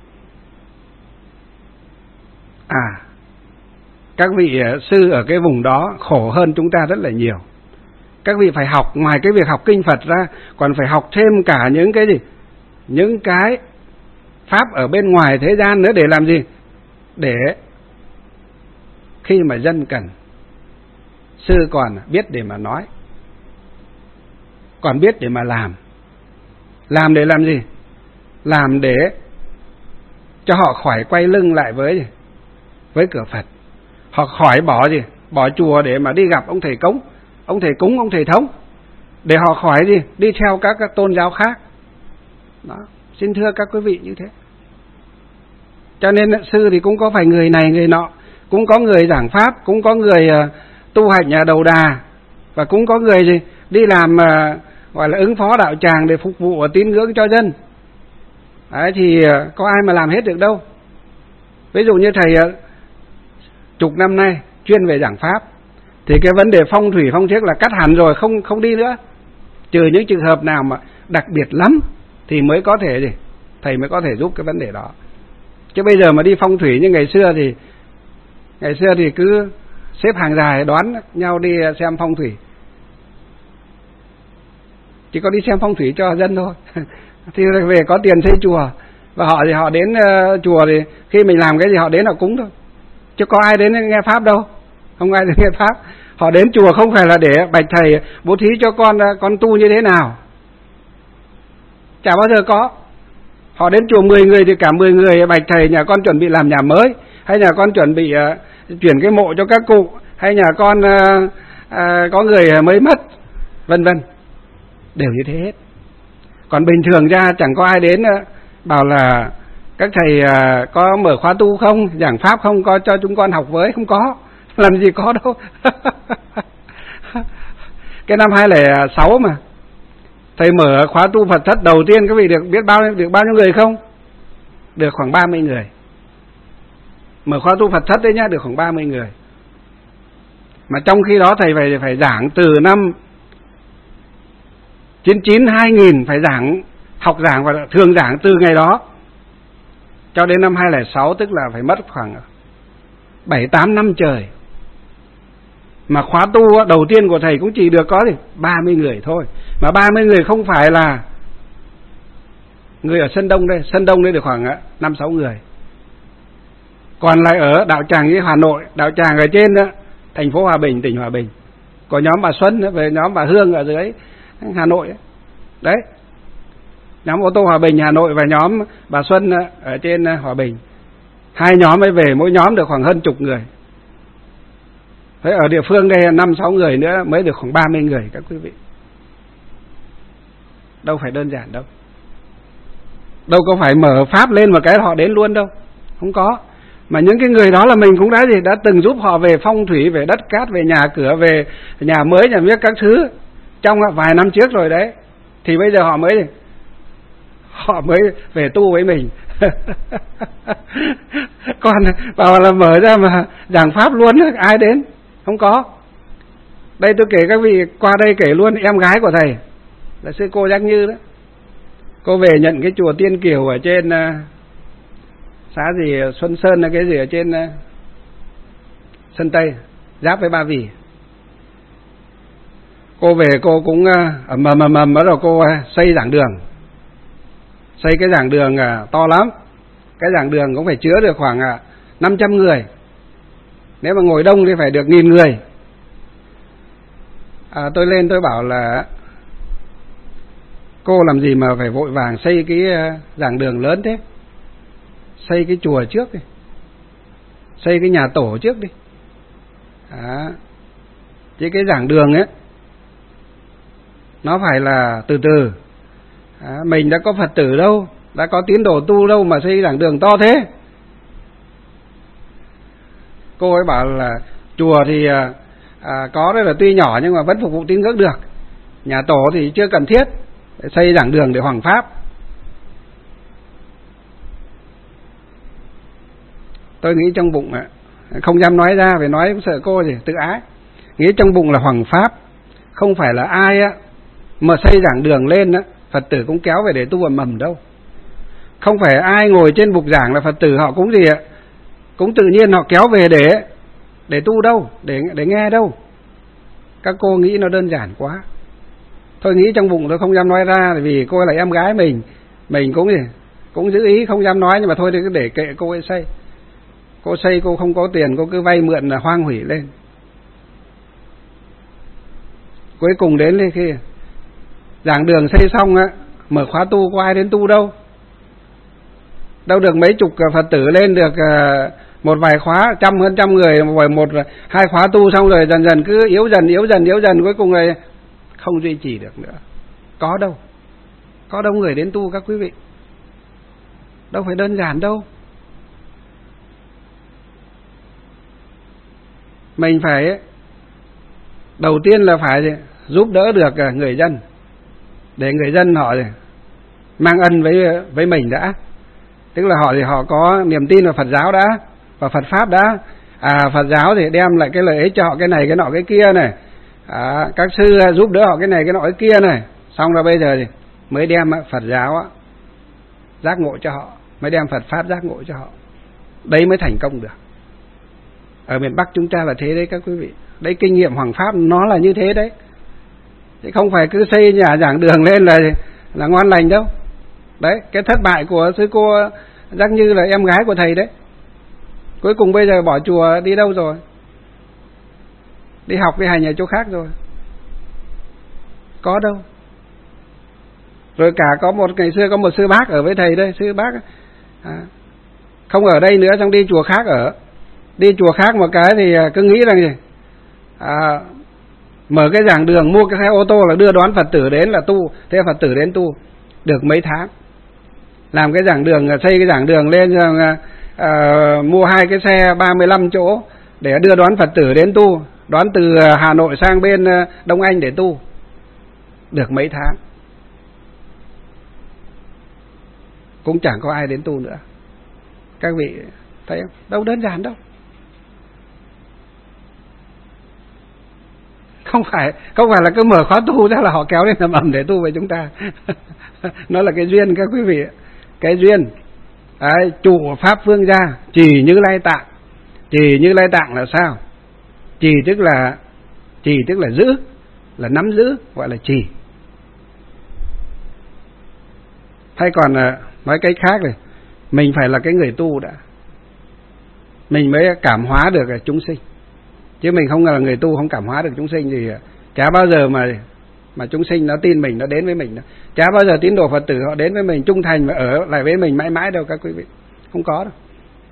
Các vị sư ở cái vùng đó khổ hơn chúng ta rất là nhiều. Các vị phải học, ngoài cái việc học kinh Phật ra, còn phải học thêm cả những cái gì? Những cái pháp ở bên ngoài thế gian nữa, để làm gì? Để khi mà dân cần, sư còn biết để mà nói, còn biết để mà làm. Làm để làm gì? Làm để cho họ khỏi quay lưng lại với cửa Phật. Họ khỏi bỏ chùa để mà đi gặp ông thầy cúng, ông thầy thống, để họ khỏi đi theo các tôn giáo khác. Đó, xin thưa các quý vị như thế. Cho nên sư thì cũng có phải người này người nọ, cũng có người giảng pháp, cũng có người tu hành nhà đầu đà, và cũng có người đi làm gọi là ứng phó đạo tràng để phục vụ tín ngưỡng cho dân. Đấy, thì có ai mà làm hết được đâu. Ví dụ như thầy chục năm nay chuyên về giảng pháp, thì cái vấn đề phong thủy phong thuyết là cắt hẳn rồi, không đi nữa. Trừ những trường hợp nào mà đặc biệt lắm thì mới có thể thầy mới có thể giúp cái vấn đề đó. Chứ bây giờ mà đi phong thủy như ngày xưa thì cứ xếp hàng dài đoán nhau đi xem phong thủy. Chỉ có đi xem phong thủy cho dân thôi. Thì về có tiền xây chùa, và họ đến chùa thì khi mình làm cái gì họ đến họ cúng thôi. Chứ có ai đến nghe pháp đâu, không ai đến nghe pháp. Họ đến chùa không phải là để bạch thầy bố thí cho con tu như thế nào, chả bao giờ có. Họ đến chùa 10 người thì cả 10 người bạch thầy nhà con chuẩn bị làm nhà mới, hay nhà con chuẩn bị chuyển cái mộ cho các cụ, hay nhà con có người mới mất, vân vân, đều như thế hết. Còn bình thường ra chẳng có ai đến bảo là các thầy có mở khóa tu không, giảng pháp không, có cho chúng con học với, không có, làm gì có đâu. Cái năm 2006 mà thầy mở khóa tu Phật thất đầu tiên, các vị được bao nhiêu người không? Được khoảng 30 người. Mở khóa tu Phật thất đấy nhá, được khoảng 30 người. Mà trong khi đó thầy phải giảng từ năm 99 2000, phải học giảng và thường giảng từ ngày đó cho đến năm 2006, tức là phải mất khoảng 7-8 năm trời. Mà khóa tu đầu tiên của thầy cũng chỉ được có 30 người thôi. Mà 30 người không phải là người ở Sơn Đông đây được khoảng 5-6 người. Còn lại ở đạo tràng như Hà Nội, đạo tràng ở trên thành phố Hòa Bình, tỉnh Hòa Bình, có nhóm bà Xuân với nhóm bà Hương ở dưới Hà Nội ấy. Đấy, nhóm ô tô Hòa Bình Hà Nội và nhóm bà Xuân ở trên Hòa Bình. Hai nhóm mới về, mỗi nhóm được khoảng hơn chục người. Thế ở địa phương đây 5-6 người nữa mới được khoảng 30 người các quý vị. Đâu phải đơn giản đâu. Đâu có phải mở pháp lên một cái họ đến luôn đâu. Không có. Mà những cái người đó là mình cũng đã từng giúp họ về phong thủy, về đất cát, về nhà cửa, về nhà mới, nhà miếc các thứ trong vài năm trước rồi đấy. Thì bây giờ họ mới về tu với mình. Còn bảo là mở ra mà giảng pháp luôn, ai đến? Không có. Đây tôi kể các vị, qua đây kể luôn em gái của thầy là sư cô Giác Như đó. Cô về nhận cái chùa Tiên Kiều ở trên xã gì Xuân Sơn hay cái gì ở trên Sơn Tây giáp với Ba Vì. Cô về cô cũng ầm bắt đầu cô xây giảng đường. Xây cái giảng đường to lắm. Cái giảng đường cũng phải chứa được khoảng 500 người. Nếu mà ngồi đông thì phải được 1000 người. Tôi lên tôi bảo là cô làm gì mà phải vội vàng xây cái giảng đường lớn thế? Xây cái chùa trước đi, xây cái nhà tổ trước đi. Chứ cái giảng đường ấy nó phải là từ từ. Mình đã có Phật tử đâu, đã có tín đồ tu đâu mà xây giảng đường to thế. Cô ấy bảo là chùa thì có đấy là tuy nhỏ nhưng mà vẫn phục vụ tín ngưỡng được. Nhà tổ thì chưa cần thiết, xây giảng đường để hoằng pháp. Tôi nghĩ trong bụng không dám nói ra, vì nói sợ cô gì tự ái. Nghĩ trong bụng là hoằng pháp, không phải là ai mà xây giảng đường lên Phật tử cũng kéo về để tu mầm đâu. Không phải ai ngồi trên bục giảng là Phật tử họ cũng cũng tự nhiên họ kéo về để tu đâu, để nghe đâu. Các cô nghĩ nó đơn giản quá. Thôi nghĩ trong bụng tôi không dám nói ra, vì cô ấy là em gái mình cũng giữ ý không dám nói, nhưng mà thôi thì cứ để kệ cô ấy xây. Cô xây cô không có tiền, cô cứ vay mượn là hoang hủy lên. Cuối cùng đến khi giảng đường xây xong á, mở khóa tu có ai đến tu đâu. Đâu được mấy chục Phật tử lên được một vài khóa, hơn trăm người, một hai khóa tu xong rồi dần dần cứ yếu dần, cuối cùng rồi không duy trì được nữa. Có đâu người đến tu các quý vị. Đâu phải đơn giản đâu. Mình phải đầu tiên là phải giúp đỡ được người dân, để người dân họ mang ân với mình đã. Tức là họ có niềm tin vào Phật giáo đã, và Phật pháp đã. Phật giáo thì đem lại cái lợi ích cho họ, cái này cái nọ cái kia này. Các sư giúp đỡ họ cái này cái nọ cái kia này. Xong rồi bây giờ thì mới đem Phật giáo giác ngộ cho họ, mới đem Phật pháp giác ngộ cho họ. Đấy mới thành công được. Ở miền Bắc chúng ta là thế đấy các quý vị. Đấy, kinh nghiệm hoằng pháp nó là như thế đấy. Chứ không phải cứ xây nhà giảng đường lên là ngon lành đâu. Đấy, cái thất bại của sư cô Giác Như là em gái của thầy đấy. Cuối cùng bây giờ bỏ chùa đi đâu rồi? Đi học đi hành ở chỗ khác rồi. Có đâu. Rồi cả ngày xưa có một sư bác ở với thầy đây, sư bác không ở đây nữa, xong đi chùa khác ở. Đi chùa khác một cái thì cứ nghĩ rằng gì? Mở cái giảng đường, mua cái xe ô tô là đưa đón Phật tử đến là tu. Thế Phật tử đến tu được mấy tháng. Làm cái giảng đường, xây cái giảng đường lên, mua 2 cái xe 35 chỗ để đưa đón Phật tử đến tu. Đón từ Hà Nội sang bên Đông Anh để tu. Được mấy tháng. Cũng chẳng có ai đến tu nữa. Các vị thấy không? Đâu đơn giản đâu. Không phải là cứ mở khóa tu ra là họ kéo lên làm ầm để tu với chúng ta. Nó là cái duyên các quý vị. Cái duyên. Chủ pháp phương gia trì Như Lai Tạng. Trì Như Lai Tạng là sao? Trì tức là giữ, là nắm giữ, gọi là trì. Hay còn nói cách khác này, mình phải là cái người tu đã, mình mới cảm hóa được chúng sinh. Chứ mình không là người tu không cảm hóa được chúng sinh thì chả bao giờ mà chúng sinh nó tin mình, nó đến với mình đâu. Chả bao giờ tín đồ Phật tử họ đến với mình trung thành và ở lại với mình mãi mãi đâu các quý vị. Không có đâu.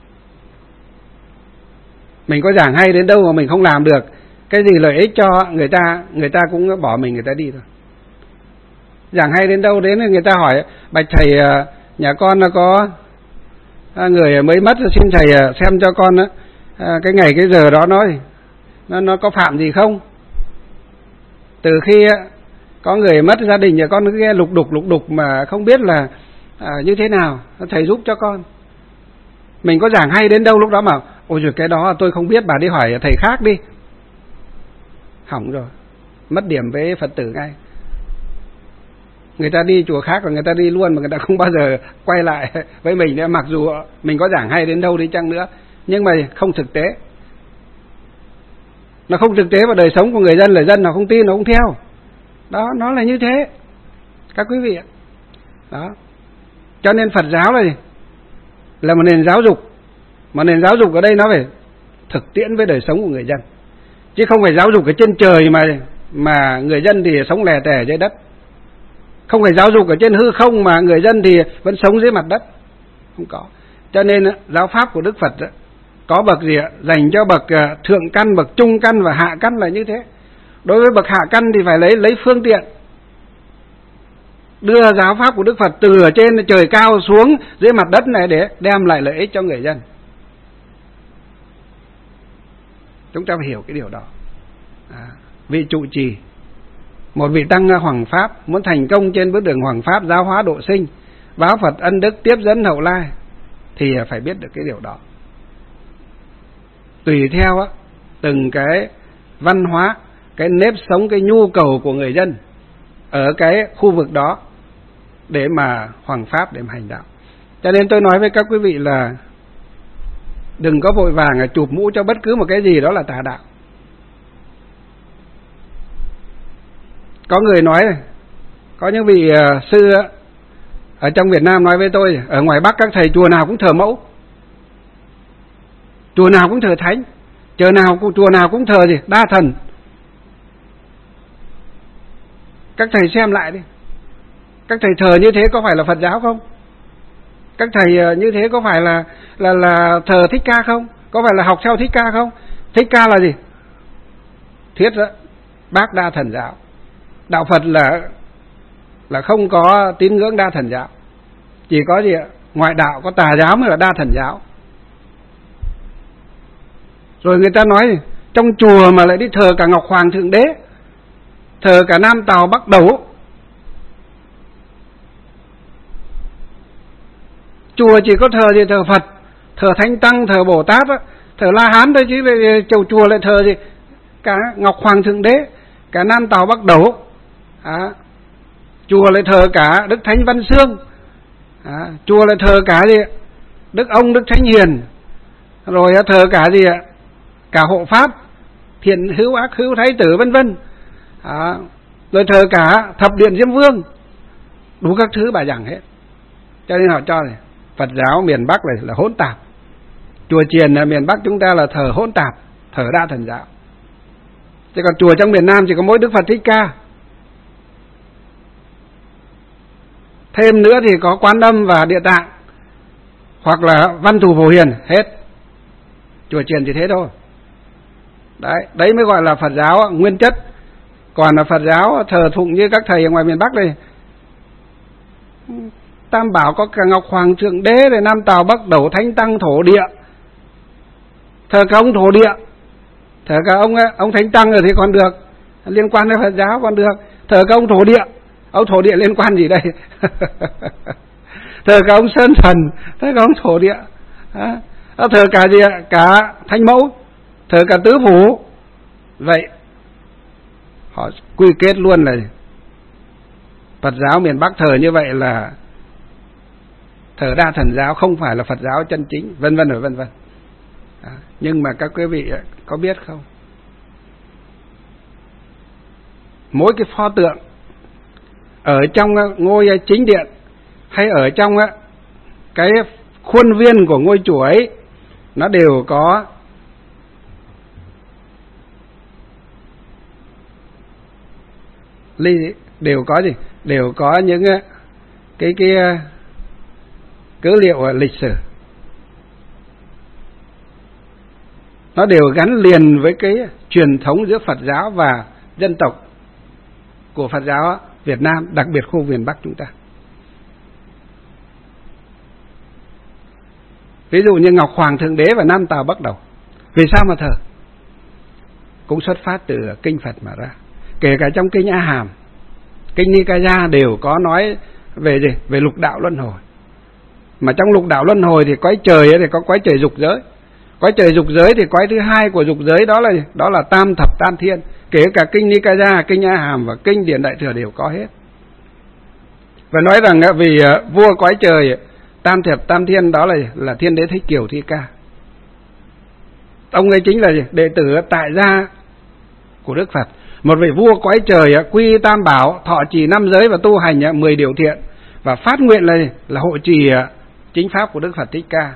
Mình có giảng hay đến đâu mà mình không làm được cái gì lợi ích cho người ta cũng bỏ mình, người ta đi thôi. Giảng hay đến đâu đến người ta hỏi: bạch thầy, nhà con nó có người mới mất, xin thầy xem cho con cái ngày cái giờ đó nó có phạm gì không. Từ khi có người mất gia đình nhà con cứ nghe lục đục mà không biết là như thế nào, thầy giúp cho con. Mình có giảng hay đến đâu lúc đó mà ôi giời cái đó tôi không biết, bà đi hỏi thầy khác đi. Hỏng rồi, mất điểm với Phật tử ngay. Người ta đi chùa khác và người ta đi luôn mà người ta không bao giờ quay lại với mình nữa. Mặc dù mình có giảng hay đến đâu đi chăng nữa, nhưng mà không thực tế. Nó không thực tế vào đời sống của người dân, là dân nó không tin, nó không theo. Đó, nó là như thế các quý vị ạ. Đó. Cho nên Phật giáo là một nền giáo dục. Mà nền giáo dục ở đây nó phải thực tiễn với đời sống của người dân, chứ không phải giáo dục ở trên trời mà người dân thì sống lè tè dưới đất. Không phải giáo dục ở trên hư không mà người dân thì vẫn sống dưới mặt đất. Không có. Cho nên giáo pháp của Đức Phật có bậc gì ạ? Dành cho bậc thượng căn, bậc trung căn và hạ căn là như thế. Đối với bậc hạ căn thì phải lấy phương tiện, đưa giáo pháp của Đức Phật từ ở trên trời cao xuống dưới mặt đất này để đem lại lợi ích cho người dân. Chúng ta phải hiểu cái điều đó. Vị trụ trì, một vị tăng hoằng pháp muốn thành công trên bước đường hoằng pháp, giáo hóa độ sinh, báo Phật ân đức, tiếp dẫn hậu lai, thì phải biết được cái điều đó. Tùy theo từng cái văn hóa, cái nếp sống, cái nhu cầu của người dân ở cái khu vực đó để mà hoằng pháp, để mà hành đạo. Cho nên tôi nói với các quý vị là đừng có vội vàng chụp mũ cho bất cứ một cái gì đó là tà đạo. Có người nói, có những vị sư ở trong Việt Nam nói với tôi, ở ngoài Bắc các thầy chùa nào cũng thờ mẫu. Chùa nào cũng thờ thánh, chùa nào cũng thờ gì? Đa thần. Các thầy xem lại đi. Các thầy thờ như thế có phải là Phật giáo không? Các thầy như thế có phải là thờ Thích Ca không? Có phải là học theo Thích Ca không? Thích Ca là gì? Thuyết đó, bác đa thần giáo. Đạo Phật là không có tín ngưỡng đa thần giáo. Chỉ có gì ạ? Ngoại đạo có tà giáo mới là đa thần giáo. Rồi người ta nói trong chùa mà lại đi thờ cả Ngọc Hoàng Thượng Đế, thờ cả Nam Tào Bắc Đẩu. Chùa chỉ có thờ gì? Thờ Phật, thờ Thánh Tăng, thờ Bồ Tát đó, thờ La Hán thôi, chứ chùa lại thờ gì? Cả Ngọc Hoàng Thượng Đế, cả Nam Tào Bắc Đẩu. Chùa lại thờ cả Đức Thánh Văn Xương. Chùa lại thờ cả gì? Đức Ông, Đức Thánh Hiền. Rồi thờ cả gì ạ? Cả hộ pháp, thiện hữu, ác hữu, thái tử, vân vân. Rồi thờ cả thập điện Diêm Vương, đủ các thứ bà giảng hết. Cho nên họ cho này, Phật giáo miền Bắc này là hỗn tạp. Chùa chiền ở miền Bắc chúng ta là thờ hỗn tạp, thờ đa thần giáo. Chứ còn chùa trong miền Nam chỉ có mỗi Đức Phật Thích Ca. Thêm nữa thì có Quán Âm và Địa Tạng, hoặc là Văn Thù Phổ Hiền, hết. Chùa chiền chỉ thế thôi. Đấy mới gọi là Phật giáo nguyên chất. Còn là Phật giáo thờ phụng như các thầy ở ngoài miền Bắc này, Tam Bảo có cả Ngọc Hoàng Thượng Đế, rồi Nam Tào Bắc Đẩu, Thánh Tăng, Thổ Địa. Thờ cả ông Thổ Địa, thờ cả ông Thánh Tăng rồi thì còn được, liên quan đến Phật giáo còn được. Thờ cả ông Thổ Địa, ông Thổ Địa liên quan gì đây? Thờ cả ông Sơn Thần, thờ cả ông Thổ Địa. Thờ cả gì ạ? Cả Thánh Mẫu, thờ cả Tứ Phủ. Vậy họ quy kết luôn là Phật giáo miền Bắc thờ như vậy là thờ đa thần giáo, không phải là Phật giáo chân chính, vân vân và vân vân. Nhưng mà các quý vị có biết không, mỗi cái pho tượng ở trong ngôi chính điện hay ở trong cái khuôn viên của ngôi chùa ấy, nó đều có đều có gì? Đều có những cái cứ liệu lịch sử. Nó đều gắn liền với cái truyền thống giữa Phật giáo và dân tộc của Phật giáo Việt Nam, đặc biệt khu miền Bắc chúng ta. Ví dụ như Ngọc Hoàng Thượng Đế và Nam Tào Bắc Đẩu, vì sao mà thờ? Cũng xuất phát từ kinh Phật mà ra. Kể cả trong kinh A Hàm, kinh Nikaya đều có nói về gì? Về lục đạo luân hồi. Mà trong lục đạo luân hồi thì cõi trời ấy thì có cõi trời dục giới. Cõi trời dục giới thì cõi thứ hai của dục giới đó là tam thập tam thiên. Kể cả kinh Nikaya, kinh A Hàm và kinh Điển Đại Thừa đều có hết. Và nói rằng vì vua cõi trời tam thập tam thiên đó là Thiên Đế Thích Kiều Thi Ca. Ông ấy chính là gì? Đệ tử tại gia của Đức Phật. Một vị vua cõi trời quy tam bảo, thọ trì năm giới và tu hành 10 điều thiện, và phát nguyện là hộ trì chính pháp của Đức Phật Thích Ca.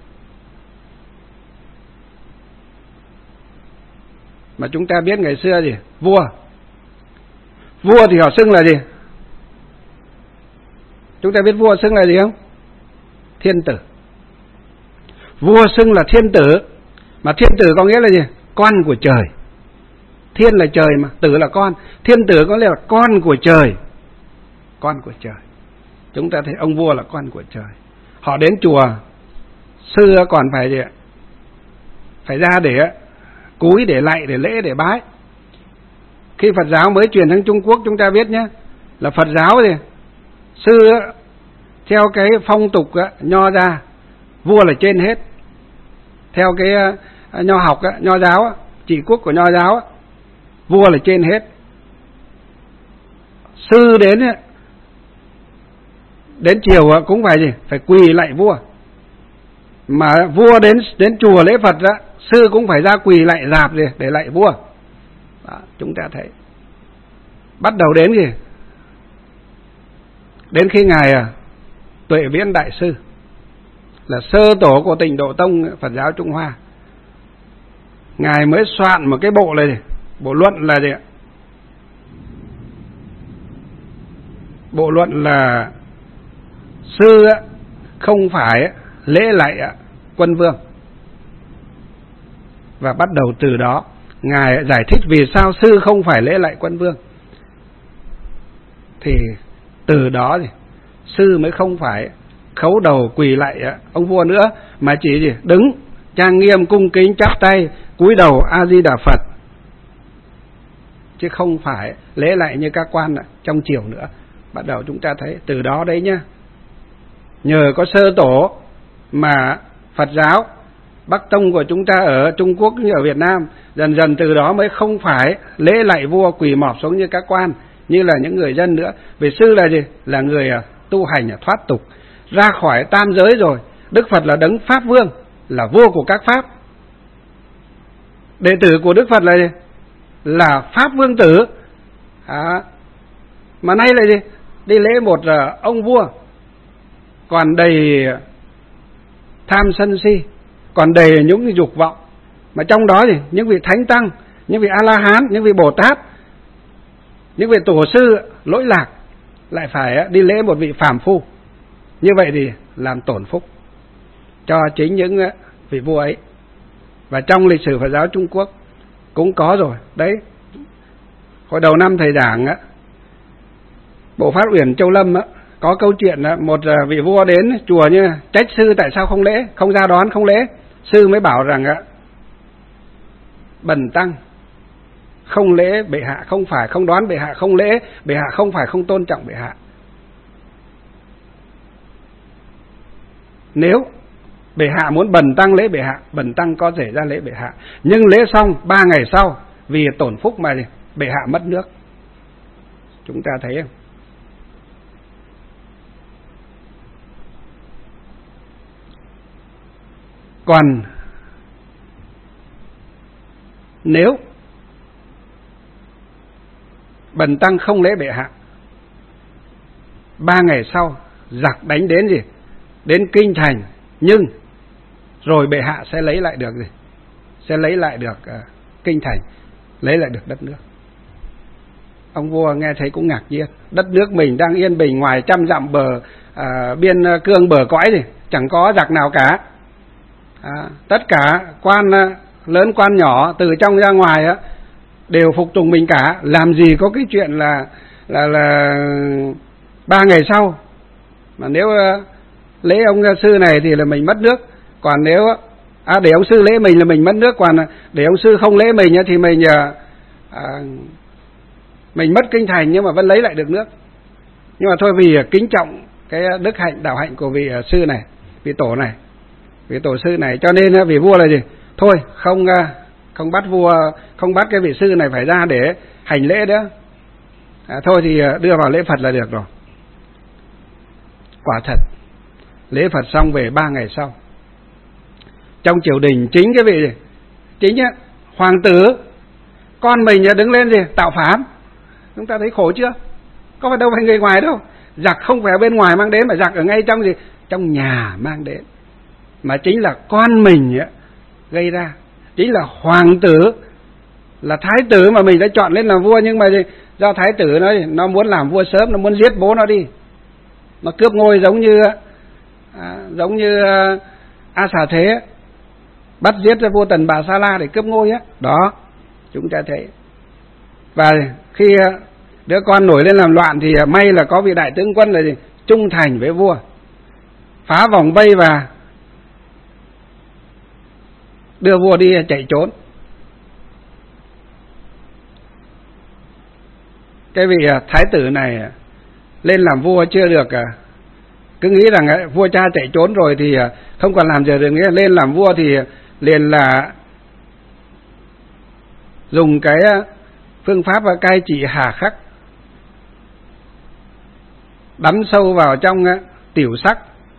Mà chúng ta biết ngày xưa gì? Vua thì họ xưng là gì? Chúng ta biết vua xưng là gì không? Thiên tử. Vua xưng là thiên tử. Mà thiên tử có nghĩa là gì? Con của trời. Thiên là trời mà, tử là con. Thiên tử có nghĩa là con của trời. Con của trời. Chúng ta thấy ông vua là con của trời. Họ đến chùa, xưa còn phải gì ạ? Phải ra để cúi, để lạy, để lễ, để bái. Khi Phật giáo mới truyền sang Trung Quốc, chúng ta biết nhé, là Phật giáo thì xưa theo cái phong tục nho gia, vua là trên hết. Theo cái nho học, nho giáo, trị quốc của nho giáo, vua là trên hết. Sư đến chiều cũng phải gì? Phải quỳ lạy vua. Mà vua đến chùa lễ Phật đó, sư cũng phải ra quỳ lạy rạp gì để lạy vua. Đó, chúng ta thấy. Bắt đầu đến gì? Đến khi ngài Tuệ Viễn Đại Sư, là sơ tổ của Tịnh Độ Tông Phật giáo Trung Hoa, Ngài mới soạn một cái bộ này, bộ luận là gì ạ? Bộ luận là sư không phải lễ lạy quân vương. Và bắt đầu từ đó Ngài giải thích vì sao sư không phải lễ lạy quân vương. Thì từ đó thì sư mới không phải khấu đầu quỳ lạy ông vua nữa, mà chỉ gì đứng trang nghiêm cung kính chắp tay cúi đầu A Di Đà Phật, chứ không phải lễ lạy như các quan trong triều nữa. Bắt đầu chúng ta thấy từ đó đấy nhá. Nhờ có sơ tổ mà Phật giáo Bắc Tông của chúng ta ở Trung Quốc như ở Việt Nam dần dần từ đó mới không phải lễ lạy vua quỳ mọp xuống như các quan, như là những người dân nữa. Vì sư là gì? Là người tu hành thoát tục, ra khỏi tam giới rồi. Đức Phật là đấng Pháp Vương, là vua của các Pháp. Đệ tử của Đức Phật là gì? Là Pháp Vương tử. Mà nay là gì? Đi lễ một ông vua còn đầy tham sân si, còn đầy những dục vọng. Mà trong đó thì những vị Thánh Tăng, những vị A-la-hán, những vị Bồ Tát, những vị tổ sư lỗi lạc lại phải đi lễ một vị phàm phu. Như vậy thì làm tổn phúc cho chính những vị vua ấy. Và trong lịch sử Phật giáo Trung Quốc cũng có rồi. Đấy, hồi đầu năm thầy giảng Bộ Phát Uyển Châu Lâm có câu chuyện một vị vua đến chùa như trách sư tại sao không lễ, không ra đón, không lễ. Sư mới bảo rằng bần tăng không lễ bệ hạ không phải không đón bệ hạ không lễ, bệ hạ không phải không tôn trọng bệ hạ. Nếu bệ hạ muốn bần tăng lễ bệ hạ, bần tăng có thể ra lễ bệ hạ, nhưng lễ xong 3 ngày sau vì tổn phúc mà bệ hạ mất nước. Chúng ta thấy không? Còn nếu bần tăng không lễ bệ hạ, 3 ngày sau giặc đánh đến gì? Đến kinh thành, nhưng rồi bệ hạ sẽ lấy lại được gì? Sẽ lấy lại được kinh thành, lấy lại được đất nước. Ông vua nghe thấy cũng ngạc nhiên. Đất nước mình đang yên bình, ngoài 100 dặm bờ biên cương bờ cõi gì, chẳng có giặc nào cả. Tất cả quan lớn quan nhỏ từ trong ra ngoài đều phục tùng mình cả. Làm gì có cái chuyện là 3 ngày sau mà nếu lễ ông sư này thì là mình mất nước, còn nếu để ông sư lễ mình là mình mất nước, còn để ông sư không lễ mình thì mình mất kinh thành nhưng mà vẫn lấy lại được nước. Nhưng mà thôi, vì kính trọng cái đức hạnh đạo hạnh của vị sư này, vị tổ này, vị tổ sư này, cho nên vị vua là gì? Thôi không bắt vua, không bắt cái vị sư này phải ra để hành lễ nữa. Thôi thì đưa vào lễ Phật là được rồi. Quả thật lễ Phật xong về 3 ngày sau, trong triều đình chính cái vị chính hoàng tử con mình đứng lên gì tạo phản. Chúng ta thấy khổ chưa? Có phải đâu phải người ngoài đâu, giặc không phải ở bên ngoài mang đến, mà giặc ở ngay trong gì? Trong nhà mang đến, mà chính là con mình gây ra. Chính là hoàng tử, là thái tử mà mình đã chọn lên làm vua, nhưng mà do thái tử nó muốn làm vua sớm, nó muốn giết bố nó đi, nó cướp ngôi giống như A Xà Thế bắt giết vua Tần Bà Sa La để cướp ngôi đó. Chúng ta thấy. Và khi đứa con nổi lên làm loạn thì may là có vị đại tướng quân là gì? Trung thành với vua, phá vòng vây và đưa vua đi chạy trốn. Cái vị thái tử này lên làm vua chưa được, cứ nghĩ rằng vua cha chạy trốn rồi thì không còn làm gì được nữa. Lên làm vua thì liền là dùng cái phương pháp cai trị hà khắc, đắm sâu vào trong tiểu sắc,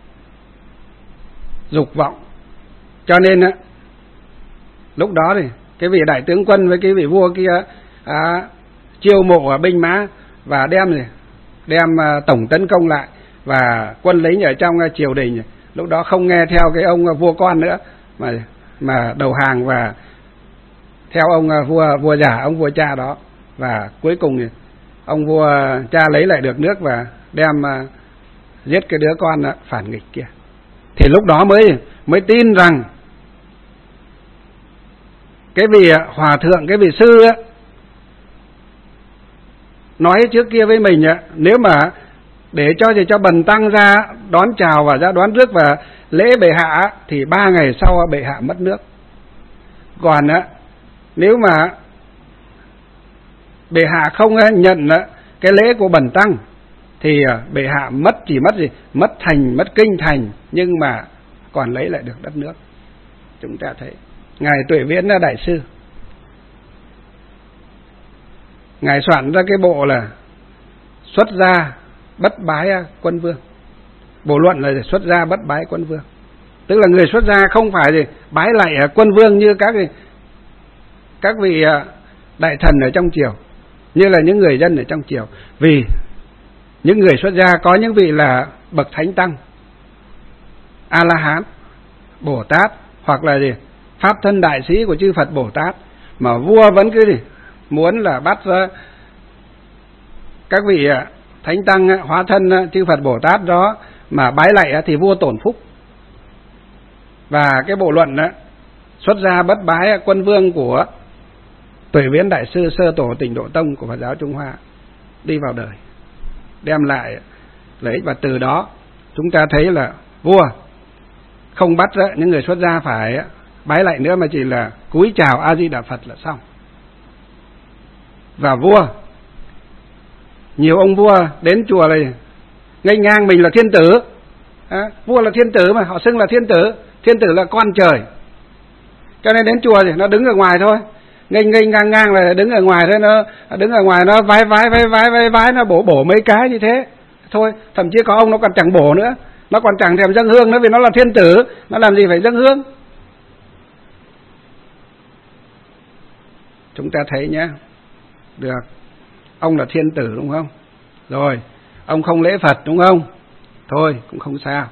dục vọng. Cho nên lúc đó thì cái vị đại tướng quân với cái vị vua kia chiêu mộ binh mã và đem tổng tấn công lại. Và quân lính ở trong triều đình lúc đó không nghe theo cái ông vua con nữa, mà đầu hàng và theo ông vua già, ông vua cha đó. Và cuối cùng ông vua cha lấy lại được nước và đem giết cái đứa con phản nghịch kia. Thì lúc đó mới tin rằng cái vị hòa thượng, cái vị sư nói trước kia với mình, nếu mà để cho bần tăng ra đón chào và ra đón rước và lễ bệ hạ thì 3 ngày sau bệ hạ mất nước. Còn nếu mà bệ hạ không nhận cái lễ của bần tăng thì bệ hạ chỉ mất gì? Mất kinh thành, nhưng mà còn lấy lại được đất nước. Chúng ta thấy ngài Tuệ Viễn đại sư, ngài soạn ra cái bộ là Xuất gia bất bái quân vương. Bộ luận là xuất gia bất bái quân vương, tức là người xuất gia không phải gì bái lại quân vương như các vị đại thần ở trong triều, như là những người dân ở trong triều. Vì những người xuất gia có những vị là bậc thánh tăng, A La Hán, Bồ Tát, hoặc là gì pháp thân đại sĩ của chư Phật Bồ Tát, mà vua vẫn cứ gì muốn là bắt ra các vị thánh tăng hóa thân chư Phật Bồ Tát đó mà bái lạy thì vua tổn phúc. Và cái bộ luận Xuất gia bất bái quân vương của Tuệ Viễn đại sư, sơ tổ Tịnh Độ Tông của Phật giáo Trung Hoa đi vào đời, đem lại lợi ích. Và từ đó chúng ta thấy là vua không bắt những người xuất gia phải bái lạy nữa, mà chỉ là cúi chào A Di Đà Phật là xong. Và vua, nhiều ông vua đến chùa này nghênh ngang mình là thiên tử. Vua là thiên tử mà, họ xưng là thiên tử. Thiên tử là con trời, cho nên đến chùa thì nó đứng ở ngoài thôi, nghênh ngang là đứng ở ngoài thôi. Nó đứng ở ngoài nó vái, nó bổ mấy cái như thế thôi. Thậm chí có ông nó còn chẳng bổ nữa, nó còn chẳng thèm dâng hương nữa, vì nó là thiên tử, nó làm gì phải dâng hương. Chúng ta thấy nhé, được, ông là thiên tử đúng không? Rồi, ông không lễ Phật đúng không? Thôi, cũng không sao.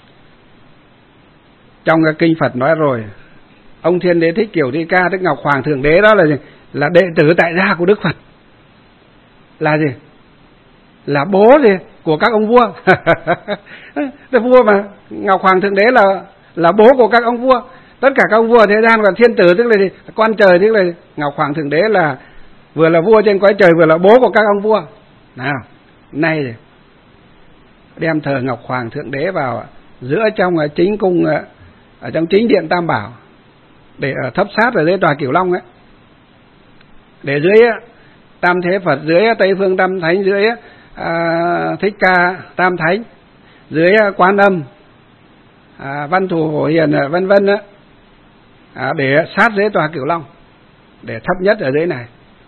Trong cái kinh Phật nói rồi, ông Thiên Đế Thích Kiểu Thi Ca, tức Ngọc Hoàng Thượng Đế đó là gì? Là đệ tử tại gia của Đức Phật. Là gì? Là bố gì? Của các ông vua. Cái vua mà, Ngọc Hoàng Thượng Đế là bố của các ông vua. Tất cả các ông vua thế gian, còn thiên tử tức là gì? Con trời, tức là Ngọc Hoàng Thượng Đế là vừa là vua trên cõi trời, vừa là bố của các ông vua. Nào, nay đem thờ Ngọc Hoàng Thượng Đế vào giữa trong chính cung, ở trong chính điện Tam Bảo, để thấp sát ở dưới tòa Cửu Long ấy, để dưới Tam Thế Phật, dưới Tây Phương Tam Thánh, dưới Thích Ca Tam Thánh, dưới Quan Âm, Văn Thù Phổ Hiền, vân vân á, để sát dưới tòa Cửu Long, để thấp nhất ở dưới này,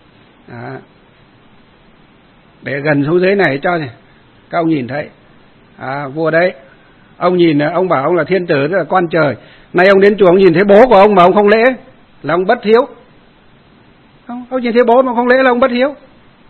để gần xuống dưới này cho các ông nhìn thấy. Vua đấy, ông nhìn, ông bảo ông là thiên tử, tức là con trời. Nay ông đến chùa, ông nhìn thấy bố của ông mà ông không lễ là ông bất hiếu. Ông nhìn thấy bố mà không lễ là ông bất hiếu.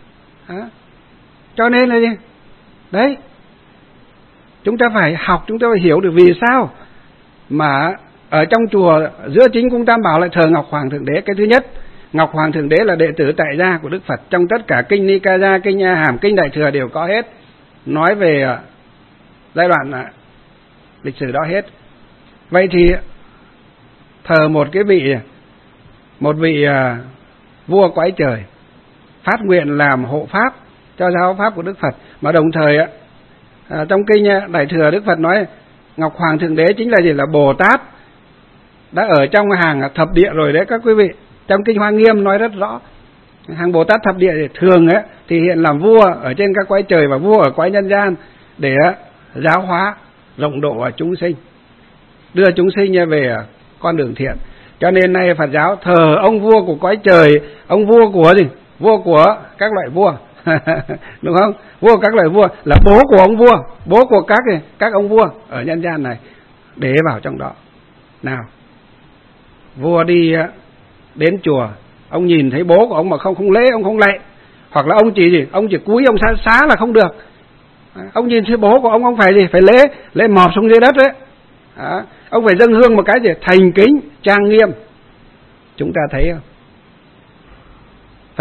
Cho nên là gì? Đấy, chúng ta phải học, chúng ta phải hiểu được vì sao mà ở trong chùa giữa chính cung Tam Bảo lại thờ Ngọc Hoàng Thượng Đế. Cái thứ nhất, Ngọc Hoàng Thượng Đế là đệ tử tại gia của Đức Phật. Trong tất cả kinh Nikaya, kinh A Hàm, kinh Đại Thừa đều có hết, nói về giai đoạn lịch sử đó hết. Vậy thì thờ một vị vua cõi trời, phát nguyện làm hộ pháp cho giáo pháp của Đức Phật, mà đồng thời trong kinh Đại Thừa Đức Phật nói Ngọc Hoàng Thượng Đế chính là gì? Là Bồ Tát đã ở trong hàng thập địa rồi đấy các quý vị. Trong kinh Hoa Nghiêm nói rất rõ, hàng Bồ Tát thập địa thì thường thì hiện làm vua ở trên các cõi trời và vua ở cõi nhân gian, để giáo hóa rộng độ chúng sinh, đưa chúng sinh về con đường thiện. Cho nên nay Phật giáo thờ ông vua của cõi trời, ông vua của gì? Vua của các loại vua. Đúng không? Vua các loại vua là bố của ông vua, bố của các ông vua ở nhân gian này, để vào trong đó. Nào, vua đi đến chùa, ông nhìn thấy bố của ông mà không lễ, ông không lạy, hoặc là ông chỉ cúi, ông xá là không được. Ông nhìn thấy bố của ông phải gì? Phải lễ mọp xuống dưới đất đấy. Ông phải dâng hương một cái gì? Thành kính, trang nghiêm. Chúng ta thấy không?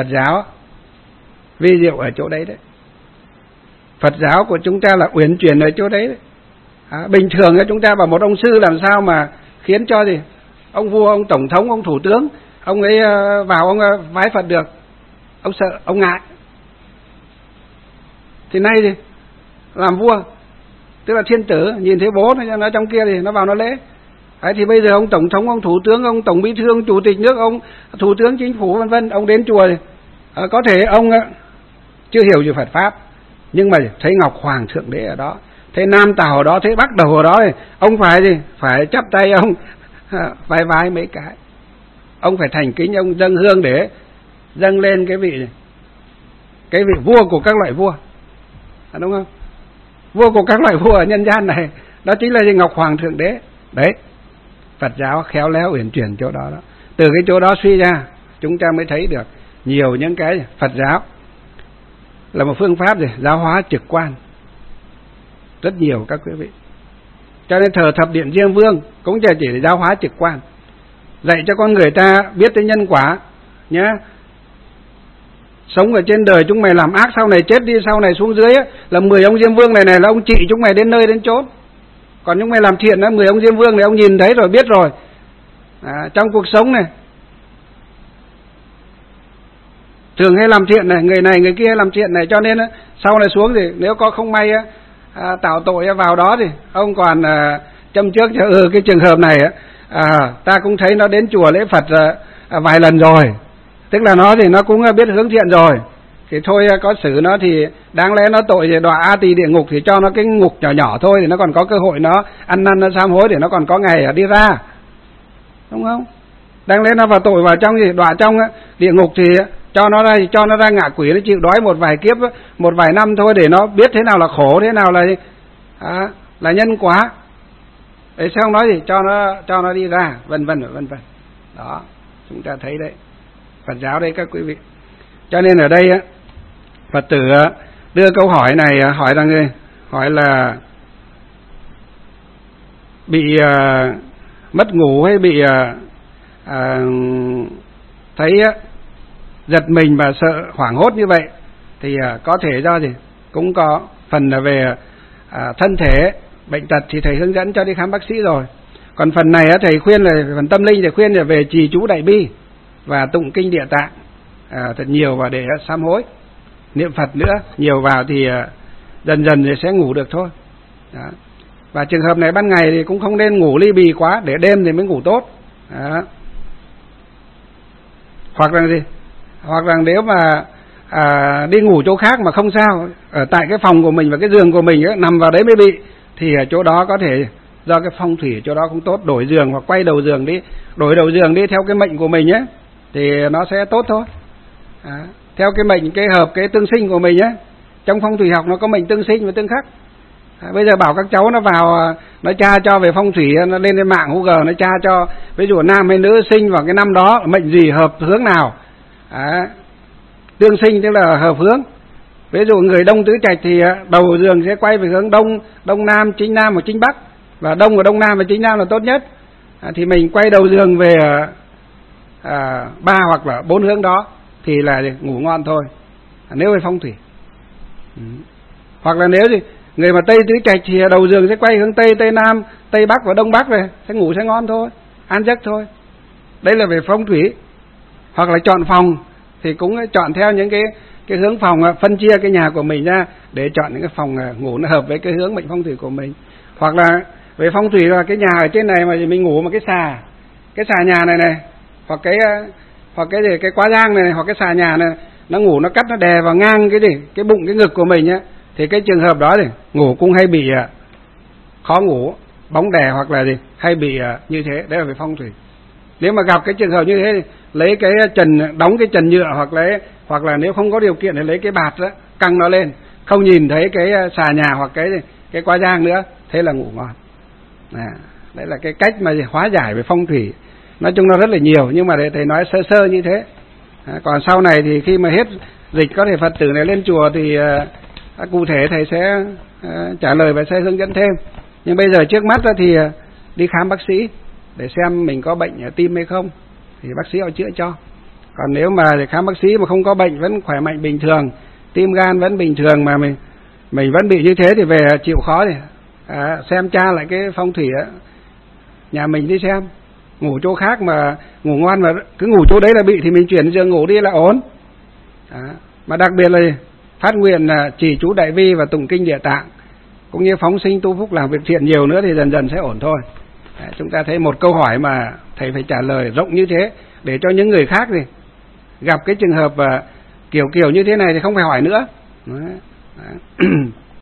Phật giáo vi diệu ở chỗ đấy đấy. Phật giáo của chúng ta là uyển chuyển ở chỗ đấy đấy. Bình thường chúng ta bảo một ông sư làm sao mà khiến cho gì ông vua, ông tổng thống, ông thủ tướng, ông ấy vào ông vái Phật được. Ông sợ, ông ngại. Thì nay thì làm vua, tức là thiên tử, nhìn thấy bố nó trong kia thì nó vào nó lễ. Đấy, thì bây giờ ông tổng thống, ông thủ tướng, ông tổng bí thư, ông chủ tịch nước, ông thủ tướng chính phủ vân vân, ông đến chùa thì có thể ông chưa hiểu về Phật pháp, nhưng mà thấy Ngọc Hoàng Thượng Đế ở đó, thấy Nam Tào ở đó, thấy Bắc Đầu ở đó thì ông phải gì? Phải chắp tay ông vai vái mấy cái. Ông phải thành kính, ông dâng hương để dâng lên cái vị vua của các loại vua, đúng không? Vua của các loại vua ở nhân gian này, đó chính là gì? Ngọc Hoàng Thượng Đế. Đấy, Phật giáo khéo léo uyển chuyển chỗ đó đó. Từ cái chỗ đó suy ra, chúng ta mới thấy được nhiều những cái Phật giáo là một phương pháp gì? Giáo hóa trực quan. Rất nhiều các quý vị. Cho nên thờ thập điện Diêm Vương cũng chỉ để giáo hóa trực quan, dạy cho con người ta biết tới nhân quả nhé. Sống ở trên đời chúng mày làm ác, sau này chết đi, sau này xuống dưới là 10 ông Diêm Vương này là ông trị chúng mày đến nơi đến chốn. Còn chúng mày làm thiện 10 ông Diêm Vương này ông nhìn thấy rồi, biết rồi. Trong cuộc sống này thường hay làm thiện này, người này người kia hay làm thiện này, cho nên sau này xuống thì nếu có không may tạo tội vào đó thì ông còn châm trước cho cái trường hợp này ta cũng thấy nó đến chùa lễ Phật vài lần rồi, tức là nó thì nó cũng biết hướng thiện rồi, thì thôi có xử nó thì đáng lẽ nó tội thì đọa A Tỳ địa ngục thì cho nó cái ngục nhỏ nhỏ thôi, thì nó còn có cơ hội nó ăn năn nó sám hối để nó còn có ngày đi ra, đúng không? Đáng lẽ nó vào tội vào trong gì đọa trong địa ngục thì cho nó ra ngạ quỷ, nó chịu đói một vài kiếp, một vài năm thôi để nó biết thế nào là khổ, thế nào là nhân quả. Để xong nói gì cho nó đi ra, vân vân. Đó, chúng ta thấy đấy, Phật giáo đây các quý vị. Cho nên ở đây Phật tử đưa câu hỏi này hỏi là bị mất ngủ hay bị thấy giật mình và sợ hoảng hốt như vậy thì có thể do gì cũng có phần là về thân thể bệnh tật thì thầy hướng dẫn cho đi khám bác sĩ rồi. Còn phần này thầy khuyên là phần tâm linh, thầy khuyên là về trì chú đại bi và tụng kinh Địa Tạng thật nhiều và để sám hối, niệm Phật nữa nhiều vào thì dần dần thì sẽ ngủ được thôi. Đó. Và trường hợp này ban ngày thì cũng không nên ngủ ly bì quá, để đêm thì mới ngủ tốt. Đó. Hoặc là nếu mà đi ngủ chỗ khác mà không sao, ở tại cái phòng của mình và cái giường của mình nằm vào đấy mới bị, thì ở chỗ đó có thể do cái phong thủy ở chỗ đó không tốt, đổi giường hoặc quay đầu giường đi, đổi đầu giường đi theo cái mệnh của mình ấy thì nó sẽ tốt thôi. Theo cái mệnh, cái hợp, cái tương sinh của mình ấy. Trong phong thủy học nó có mệnh tương sinh và tương khắc. Bây giờ bảo các cháu nó vào nó tra cho về phong thủy, nó lên trên mạng Google nó tra cho ví dụ nam hay nữ sinh vào cái năm đó mệnh gì hợp hướng nào. Tương sinh tức là hợp hướng. Ví dụ người Đông Tứ Trạch thì đầu giường sẽ quay về hướng Đông Nam, chính Nam và chính Bắc, và Đông và Đông Nam và chính Nam là tốt nhất. Thì mình quay đầu giường về 3 hoặc là 4 hướng đó thì là ngủ ngon thôi, nếu về phong thủy. Hoặc là nếu thì người mà Tây Tứ Trạch thì đầu giường sẽ quay hướng Tây, Tây Nam, Tây Bắc và Đông Bắc về, sẽ ngủ sẽ ngon thôi, an giấc thôi. Đây là về phong thủy. Hoặc là chọn phòng thì cũng chọn theo những cái hướng phòng, phân chia cái nhà của mình ra để chọn những cái phòng ngủ nó hợp với cái hướng mệnh phong thủy của mình. Hoặc là về phong thủy là cái nhà ở trên này mà mình ngủ mà cái xà nhà này, hoặc cái quá giang này, hoặc cái xà nhà này nó ngủ nó cắt nó đè vào ngang cái bụng cái ngực của mình á, thì cái trường hợp đó thì ngủ cũng hay bị khó ngủ, bóng đè hoặc là hay bị như thế. Đấy là về phong thủy. Nếu mà gặp cái trường hợp như thế thì lấy cái trần, đóng cái trần nhựa, hoặc là nếu không có điều kiện thì lấy cái bạt đó căng nó lên, không nhìn thấy cái xà nhà hoặc cái quá giang nữa, thế là ngủ ngon. Đấy là cái cách mà hóa giải về phong thủy. Nói chung nó rất là nhiều, nhưng mà để thầy nói sơ sơ như thế. Còn sau này thì khi mà hết dịch có thể Phật tử này lên chùa thì cụ thể thầy sẽ trả lời và sẽ hướng dẫn thêm. Nhưng bây giờ trước mắt thì đi khám bác sĩ để xem mình có bệnh tim hay không, thì bác sĩ họ chữa cho. Còn nếu mà khám bác sĩ mà không có bệnh, vẫn khỏe mạnh bình thường, tim gan vẫn bình thường mà mình vẫn bị như thế thì về chịu khó thì xem tra lại cái phong thủy á, nhà mình đi xem, ngủ chỗ khác mà ngủ ngon mà cứ ngủ chỗ đấy là bị thì mình chuyển giường ngủ đi là ổn. Mà đặc biệt là phát nguyện là trì chú đại bi và tụng kinh Địa Tạng, cũng như phóng sinh tu phúc làm việc thiện nhiều nữa thì dần dần sẽ ổn thôi. Chúng ta thấy một câu hỏi mà thầy phải trả lời rộng như thế để cho những người khác thì gặp cái trường hợp kiểu như thế này thì không phải hỏi nữa.